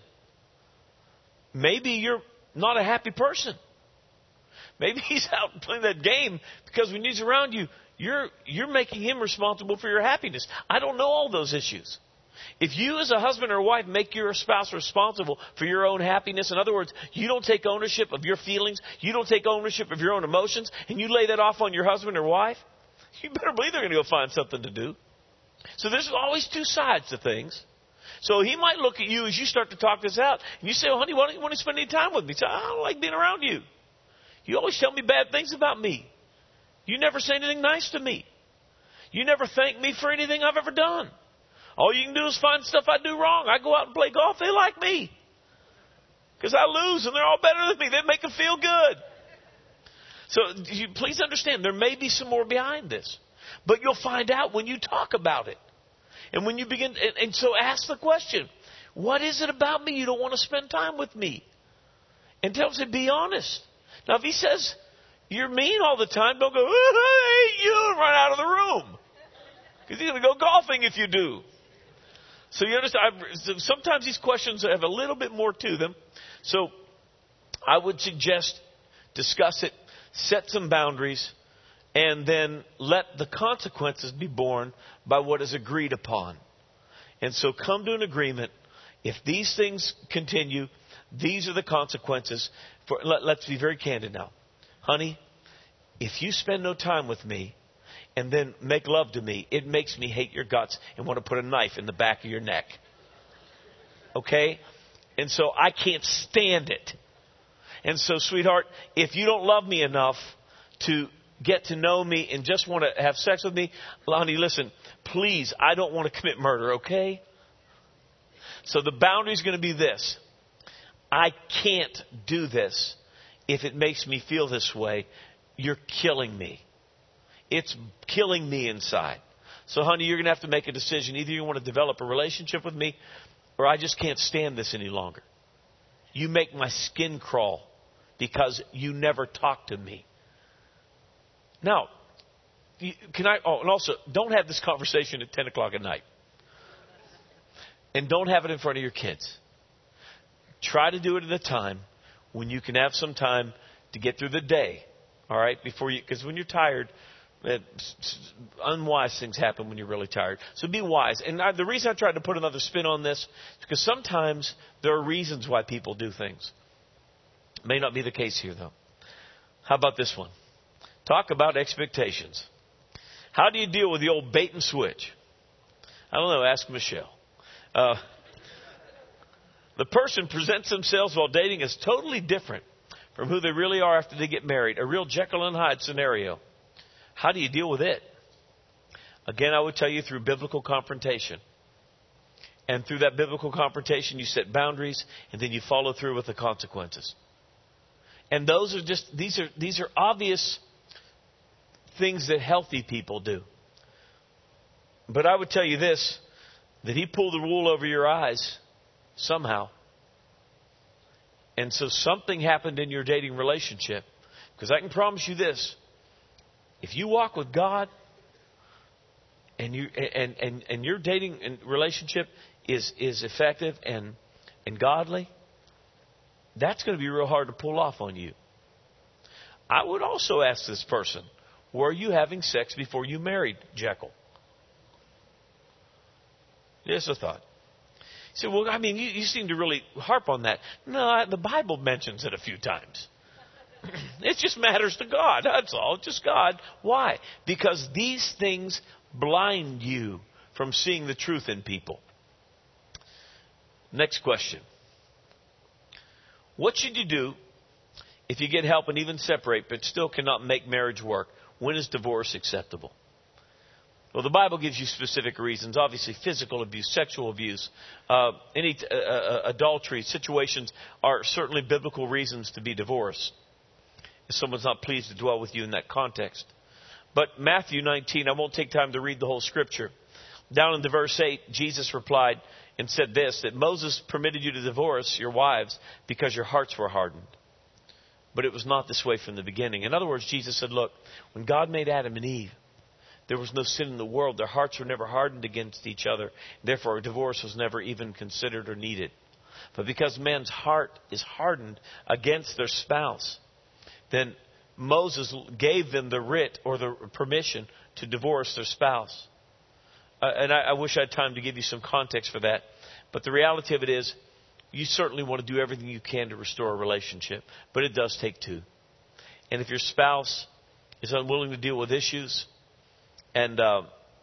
Maybe you're not a happy person. Maybe he's out playing that game because when he's around you, You're you're making him responsible for your happiness. I don't know all those issues. If you as a husband or wife make your spouse responsible for your own happiness, in other words, you don't take ownership of your feelings, you don't take ownership of your own emotions, and you lay that off on your husband or wife, you better believe they're going to go find something to do. So there's always two sides to things. So he might look at you as you start to talk this out, and you say, well, honey, why don't you want to spend any time with me? He says, I don't like being around you. You always tell me bad things about me. You never say anything nice to me. You never thank me for anything I've ever done. All you can do is find stuff I do wrong. I go out and play golf. They like me. Because I lose and they're all better than me. They make them feel good. So you, please understand, there may be some more behind this. But you'll find out when you talk about it. And when you begin, and, and so ask the question, what is it about me you don't want to spend time with me? And tell him, be honest. Now if he says, you're mean all the time, don't go, I hate you, and run out of the room. Because he's going to go golfing if you do. So you understand, I've, sometimes these questions have a little bit more to them. So I would suggest discuss it, set some boundaries, and then let the consequences be borne by what is agreed upon. And so come to an agreement. If these things continue, these are the consequences. For, let, let's be very candid now. Honey, if you spend no time with me and then make love to me, it makes me hate your guts and want to put a knife in the back of your neck. Okay? And so I can't stand it. And so, sweetheart, if you don't love me enough to get to know me and just want to have sex with me, honey, listen, please, I don't want to commit murder, okay? So the boundary is going to be this. I can't do this. If it makes me feel this way, you're killing me. It's killing me inside. So, honey, you're going to have to make a decision. Either you want to develop a relationship with me, or I just can't stand this any longer. You make my skin crawl because you never talk to me. Now, can I, oh, and also, don't have this conversation at ten o'clock at night. And don't have it in front of your kids. Try to do it at a time when you can have some time to get through the day, all right, before you, because when you're tired, it, unwise things happen when you're really tired. So be wise. And I, the reason I tried to put another spin on this is because sometimes there are reasons why people do things. May not be the case here, though. How about this one? Talk about expectations. How do you deal with the old bait and switch? I don't know. Ask Michelle. Uh, The person presents themselves while dating as totally different from who they really are after they get married. A real Jekyll and Hyde scenario. How do you deal with it? Again, I would tell you through biblical confrontation. And through that biblical confrontation, you set boundaries and then you follow through with the consequences. And those are just, these are, these are obvious things that healthy people do. But I would tell you this, that he pulled the wool over your eyes somehow. And so something happened in your dating relationship. Because I can promise you this. If you walk with God and you and, and, and your dating relationship is, is effective and, and godly, that's going to be real hard to pull off on you. I would also ask this person, were you having sex before you married Jekyll? Just a thought. You say, well, I mean, you, you seem to really harp on that. No, the Bible mentions it a few times. It just matters to God. That's all. Just God. Why? Because these things blind you from seeing the truth in people. Next question. What should you do if you get help and even separate but still cannot make marriage work? When is divorce acceptable? Well, the Bible gives you specific reasons. Obviously, physical abuse, sexual abuse, uh, any uh, uh, adultery situations are certainly biblical reasons to be divorced. If someone's not pleased to dwell with you in that context. But Matthew nineteen, I won't take time to read the whole scripture. Down in the verse eight, Jesus replied and said this, that Moses permitted you to divorce your wives because your hearts were hardened. But it was not this way from the beginning. In other words, Jesus said, look, when God made Adam and Eve, there was no sin in the world. Their hearts were never hardened against each other. Therefore, a divorce was never even considered or needed. But because man's heart is hardened against their spouse, then Moses gave them the writ or the permission to divorce their spouse. Uh, and I, I wish I had time to give you some context for that. But the reality of it is, you certainly want to do everything you can to restore a relationship. But it does take two. And if your spouse is unwilling to deal with issues, and uh,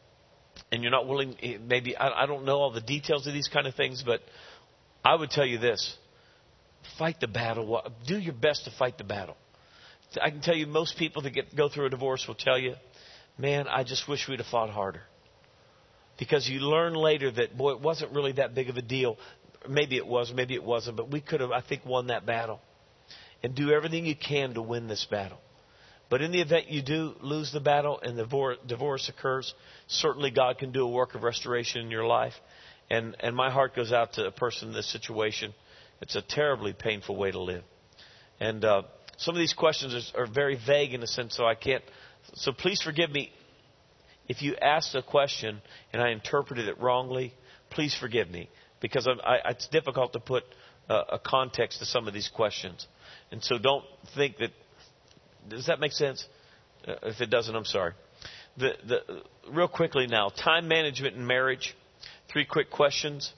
and you're not willing, maybe, I, I don't know all the details of these kind of things, but I would tell you this. Fight the battle. Do your best to fight the battle. I can tell you most people that get, go through a divorce will tell you, man, I just wish we'd have fought harder. Because you learn later that, boy, it wasn't really that big of a deal. Maybe it was, maybe it wasn't. But we could have, I think, won that battle. And do everything you can to win this battle. But in the event you do lose the battle and the divorce occurs, certainly God can do a work of restoration in your life. And, and my heart goes out to a person in this situation. It's a terribly painful way to live. And uh, some of these questions are, are very vague in a sense, so I can't. So please forgive me if you asked a question and I interpreted it wrongly. Please forgive me, because I, I, it's difficult to put uh, a context to some of these questions. And so don't think that. Does that make sense? Uh, if it doesn't, I'm sorry. The, the, real quickly now, time management in marriage. Three quick questions.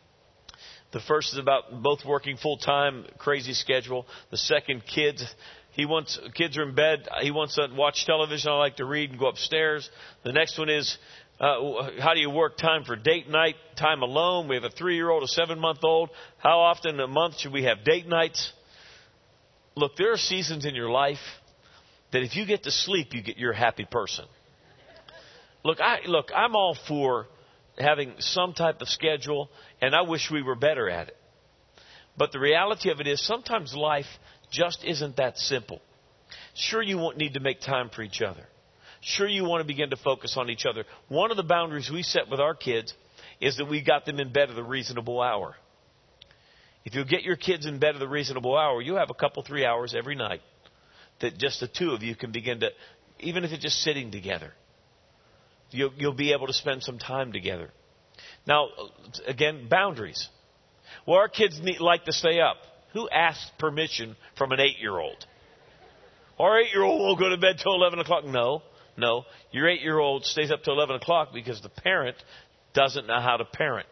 The first is about both working full time, crazy schedule. The second, kids. He wants kids are in bed. He wants to watch television. I like to read and go upstairs. The next one is uh, how do you work time for date night, time alone? We have a three-year-old, a seven-month-old. How often a month should we have date nights? Look, there are seasons in your life that if you get to sleep, you get you're a happy person. Look, I look. I'm all for having some type of schedule, and I wish we were better at it. But the reality of it is sometimes life just isn't that simple. Sure, you won't need to make time for each other. Sure, you want to begin to focus on each other. One of the boundaries we set with our kids is that we got them in bed at a reasonable hour. If you get your kids in bed at a reasonable hour, you have a couple, three hours every night that just the two of you can begin to, even if it's just sitting together, You'll, you'll be able to spend some time together. Now, again, boundaries. Well, our kids need, like to stay up. Who asks permission from an eight-year-old? Our eight-year-old won't go to bed till eleven o'clock. No, no. Your eight-year-old stays up till eleven o'clock because the parent doesn't know how to parent.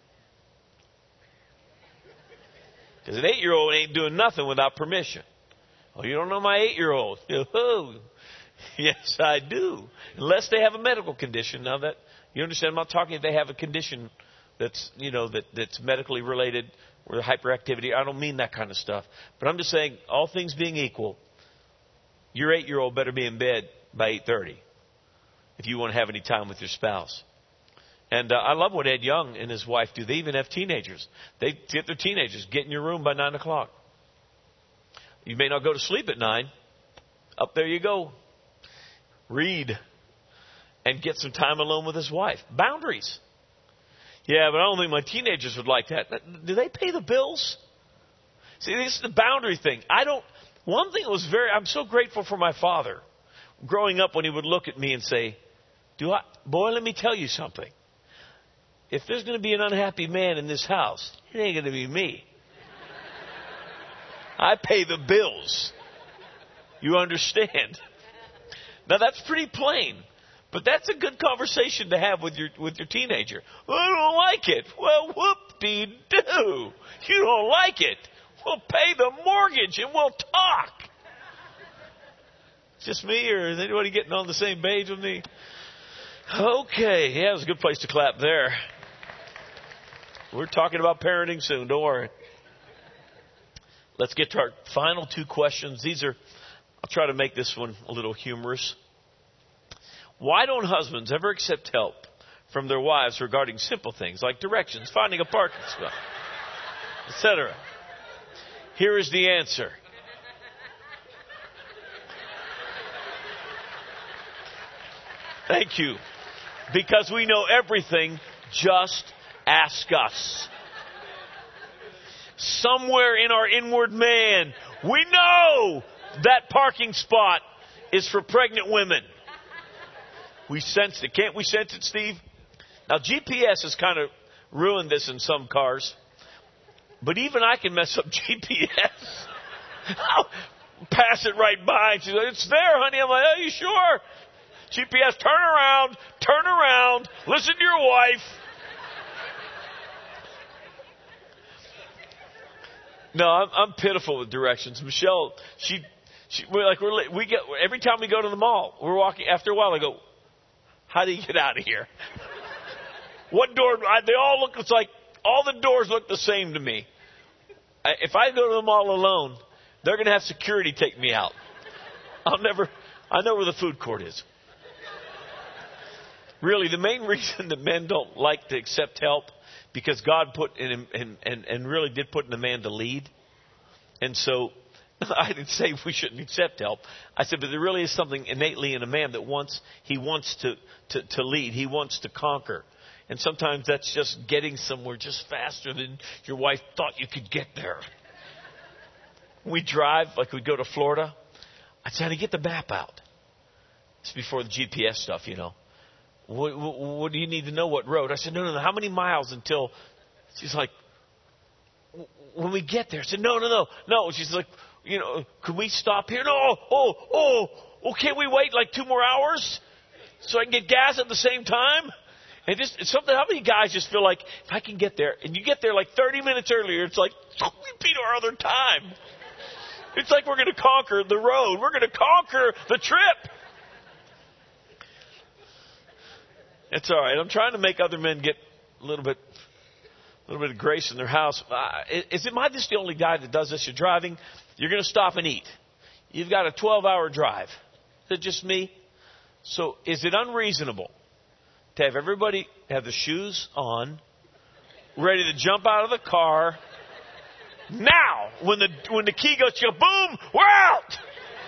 Because an eight-year-old ain't doing nothing without permission. Oh, you don't know my eight-year-old. Yes, I do. Unless they have a medical condition. Now that you understand, I'm not talking if they have a condition that's, you know, that, that's medically related or hyperactivity. I don't mean that kind of stuff. But I'm just saying, all things being equal, your eight-year-old better be in bed by eight thirty if you want to have any time with your spouse. And uh, I love what Ed Young and his wife do. They even have teenagers. They get their teenagers, get in your room by nine o'clock. You may not go to sleep at nine. Up there you go. Read and get some time alone with his wife. Boundaries. Yeah, but I don't think my teenagers would like that. Do they pay the bills? See, this is the boundary thing. I don't. One thing that was very. I'm so grateful for my father. Growing up, when he would look at me and say, "Do I, boy, let me tell you something. If there's going to be an unhappy man in this house, it ain't going to be me." I pay the bills. You understand? Now that's pretty plain. But that's a good conversation to have with your with your teenager. Well, I don't like it. Well, whoop-de-doo. You don't like it. We'll pay the mortgage and we'll talk. Just me, or is anybody getting on the same page with me? Okay, yeah, it was a good place to clap there. We're talking about parenting soon, don't worry. Let's get to our final two questions. These are, I'll try to make this one a little humorous. Why don't husbands ever accept help from their wives regarding simple things like directions, finding a parking spot, et cetera? Here is the answer. Thank you. Because we know everything, just ask us. Somewhere in our inward man, we know that parking spot is for pregnant women. We sense it. Can't we sense it, Steve? Now, G P S has kind of ruined this in some cars. But even I can mess up G P S. I'll pass it right by. She's like, it's there, honey. I'm like, are you sure? G P S, turn around, turn around, listen to your wife. No, I'm, I'm pitiful with directions. Michelle, she, she, we're like, we're, we get, every time we go to the mall, we're walking, after a while I go, how do you get out of here? What door? I, they all look, it's like, all the doors look the same to me. I, if I go to the mall alone, they're going to have security take me out. I'll never, I know where the food court is. Really, the main reason that men don't like to accept help, because God put in and, and, and really did put in a man to lead. And so I didn't say we shouldn't accept help. I said, but there really is something innately in a man that wants, he wants to, to, to lead. He wants to conquer. And sometimes that's just getting somewhere just faster than your wife thought you could get there. We drive, like we go to Florida. I said, get the map out. It's before the G P S stuff, you know. What, what, what do you need to know? What road? I said, no, no, no. How many miles until? She's like, when we get there. I said, no, no, no, no. She's like, you know, could we stop here? No, oh, oh, oh, can't we wait like two more hours so I can get gas at the same time? And just it's something. How many guys just feel like if I can get there, and you get there like thirty minutes earlier, it's like we beat our other time. It's like we're going to conquer the road. We're going to conquer the trip. It's all right. I'm trying to make other men get a little bit, a little bit of grace in their house. Uh, is it? Am I just the only guy that does this? You're driving. You're going to stop and eat. You've got a twelve-hour drive. Is it just me? So is it unreasonable to have everybody have the shoes on, ready to jump out of the car now? When the when the key goes, you go, boom, we're out.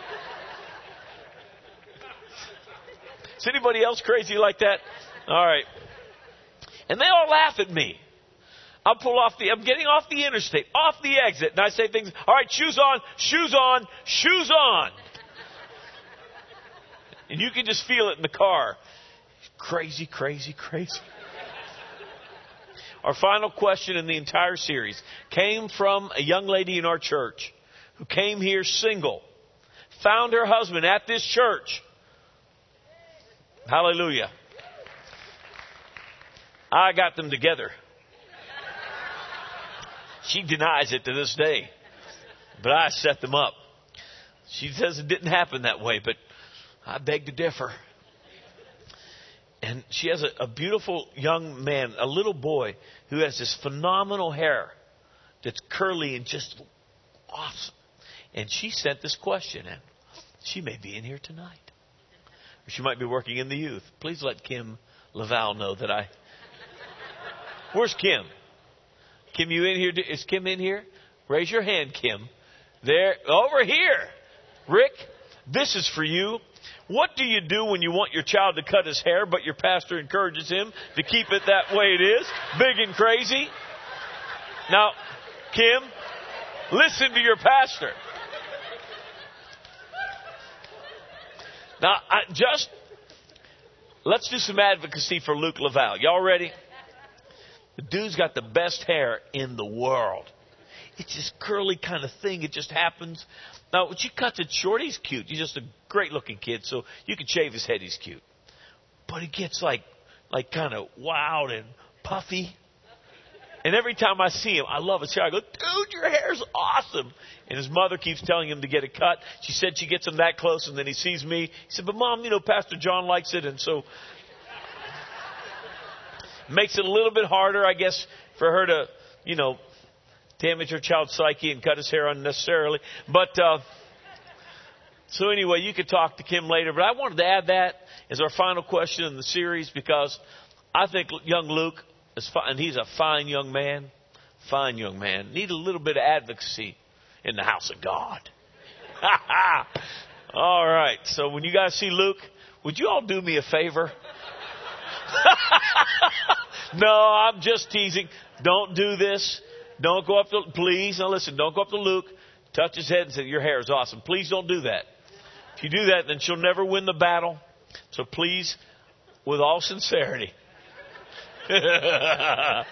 Is anybody else crazy like that? All right. And they all laugh at me. I'll pull off the, I'm getting off the interstate, off the exit, and I say things, all right, shoes on, shoes on, shoes on. And you can just feel it in the car. Crazy, crazy, crazy. Our final question in the entire series came from a young lady in our church who came here single, found her husband at this church. Hallelujah. I got them together. She denies it to this day, but I set them up. She says it didn't happen that way, but I beg to differ. And she has a, a beautiful young man, a little boy, who has this phenomenal hair that's curly and just awesome. And she sent this question in. She may be in here tonight. Or she might be working in the youth. Please let Kim Laval know that I... Where's Kim? Kim, you in here? Is Kim in here? Raise your hand, Kim. There, over here. Rick, this is for you. What do you do when you want your child to cut his hair, but your pastor encourages him to keep it that way it is? Big and crazy. Now, Kim, listen to your pastor. Now, I just, let's do some advocacy for Luke Laval. Y'all ready? The dude's got the best hair in the world. It's this curly kind of thing. It just happens. Now, when she cuts it short, he's cute. He's just a great-looking kid, so you can shave his head. He's cute. But it gets like, like kind of wild and puffy. And every time I see him, I love it. So I go, dude, your hair's awesome. And his mother keeps telling him to get it cut. She said she gets him that close, and then he sees me. He said, but Mom, you know, Pastor John likes it, and so it makes it a little bit harder, I guess, for her to, you know, damage her child's psyche and cut his hair unnecessarily. But uh, so anyway, you could talk to Kim later. But I wanted to add that as our final question in the series because I think young Luke is fine. He's a fine young man. Fine young man. Need a little bit of advocacy in the house of God. All right. So when you guys see Luke, would you all do me a favor? No, I'm just teasing. Don't do this. Don't go up to, please, now listen, don't go up to Luke, touch his head and say, your hair is awesome. Please don't do that. If you do that, then she'll never win the battle. So please, with all sincerity. Yeah.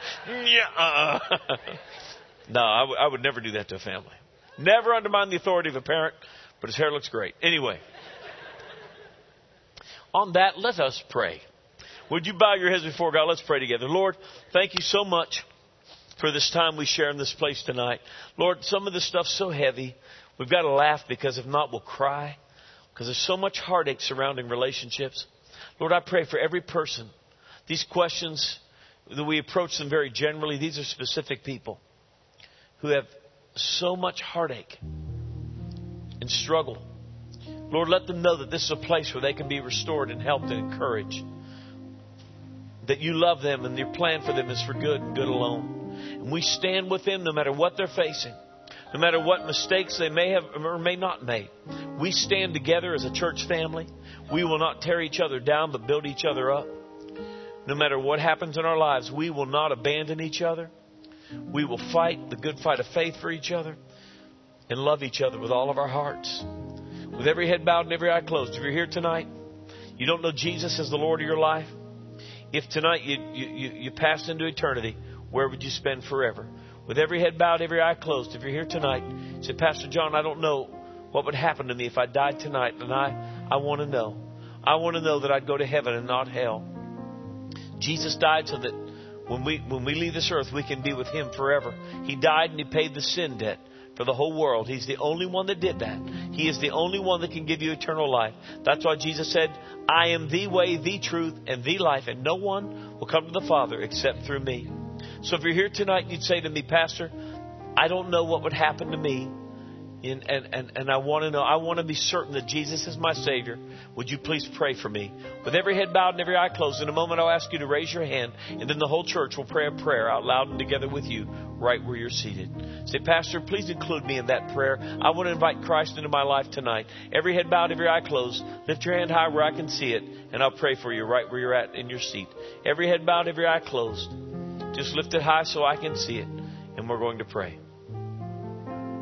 No, I, w- I would never do that to a family. Never undermine the authority of a parent, but his hair looks great. Anyway. On that, let us pray. Would you bow your heads before God? Let's pray together. Lord, thank you so much for this time we share in this place tonight. Lord, some of this stuff's so heavy. We've got to laugh because if not, we'll cry. Because there's so much heartache surrounding relationships. Lord, I pray for every person. These questions, that we approach them very generally, these are specific people who have so much heartache and struggle. Lord, let them know that this is a place where they can be restored and helped and encouraged. That you love them and your plan for them is for good and good alone. And we stand with them no matter what they're facing. No matter what mistakes they may have or may not make. We stand together as a church family. We will not tear each other down but build each other up. No matter what happens in our lives, we will not abandon each other. We will fight the good fight of faith for each other and love each other with all of our hearts. With every head bowed and every eye closed. If you're here tonight, you don't know Jesus as the Lord of your life. If tonight you, you, you passed into eternity, where would you spend forever? With every head bowed, every eye closed. If you're here tonight, say, Pastor John, I don't know what would happen to me if I died tonight. And I, I want to know. I want to know that I'd go to heaven and not hell. Jesus died so that when we, when we leave this earth, we can be with Him forever. He died and He paid the sin debt for the whole world. He's the only one that did that. He is the only one that can give you eternal life. That's why Jesus said, I am the way, the truth, and the life, and no one will come to the Father except through me. So if you're here tonight and you'd say to me, Pastor, I don't know what would happen to me, and, and, and, and I want to know, I want to be certain that Jesus is my Savior. Would you please pray for me? With every head bowed and every eye closed, in a moment I'll ask you to raise your hand, and then the whole church will pray a prayer out loud and together with you right where you're seated. Say, Pastor, please include me in that prayer. I want to invite Christ into my life tonight. Every head bowed, every eye closed. Lift your hand high where I can see it, and I'll pray for you right where you're at in your seat. Every head bowed, every eye closed. Just lift it high so I can see it, and we're going to pray.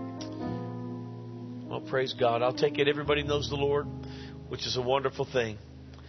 Well, praise God. I'll take it. Everybody knows the Lord, which is a wonderful thing.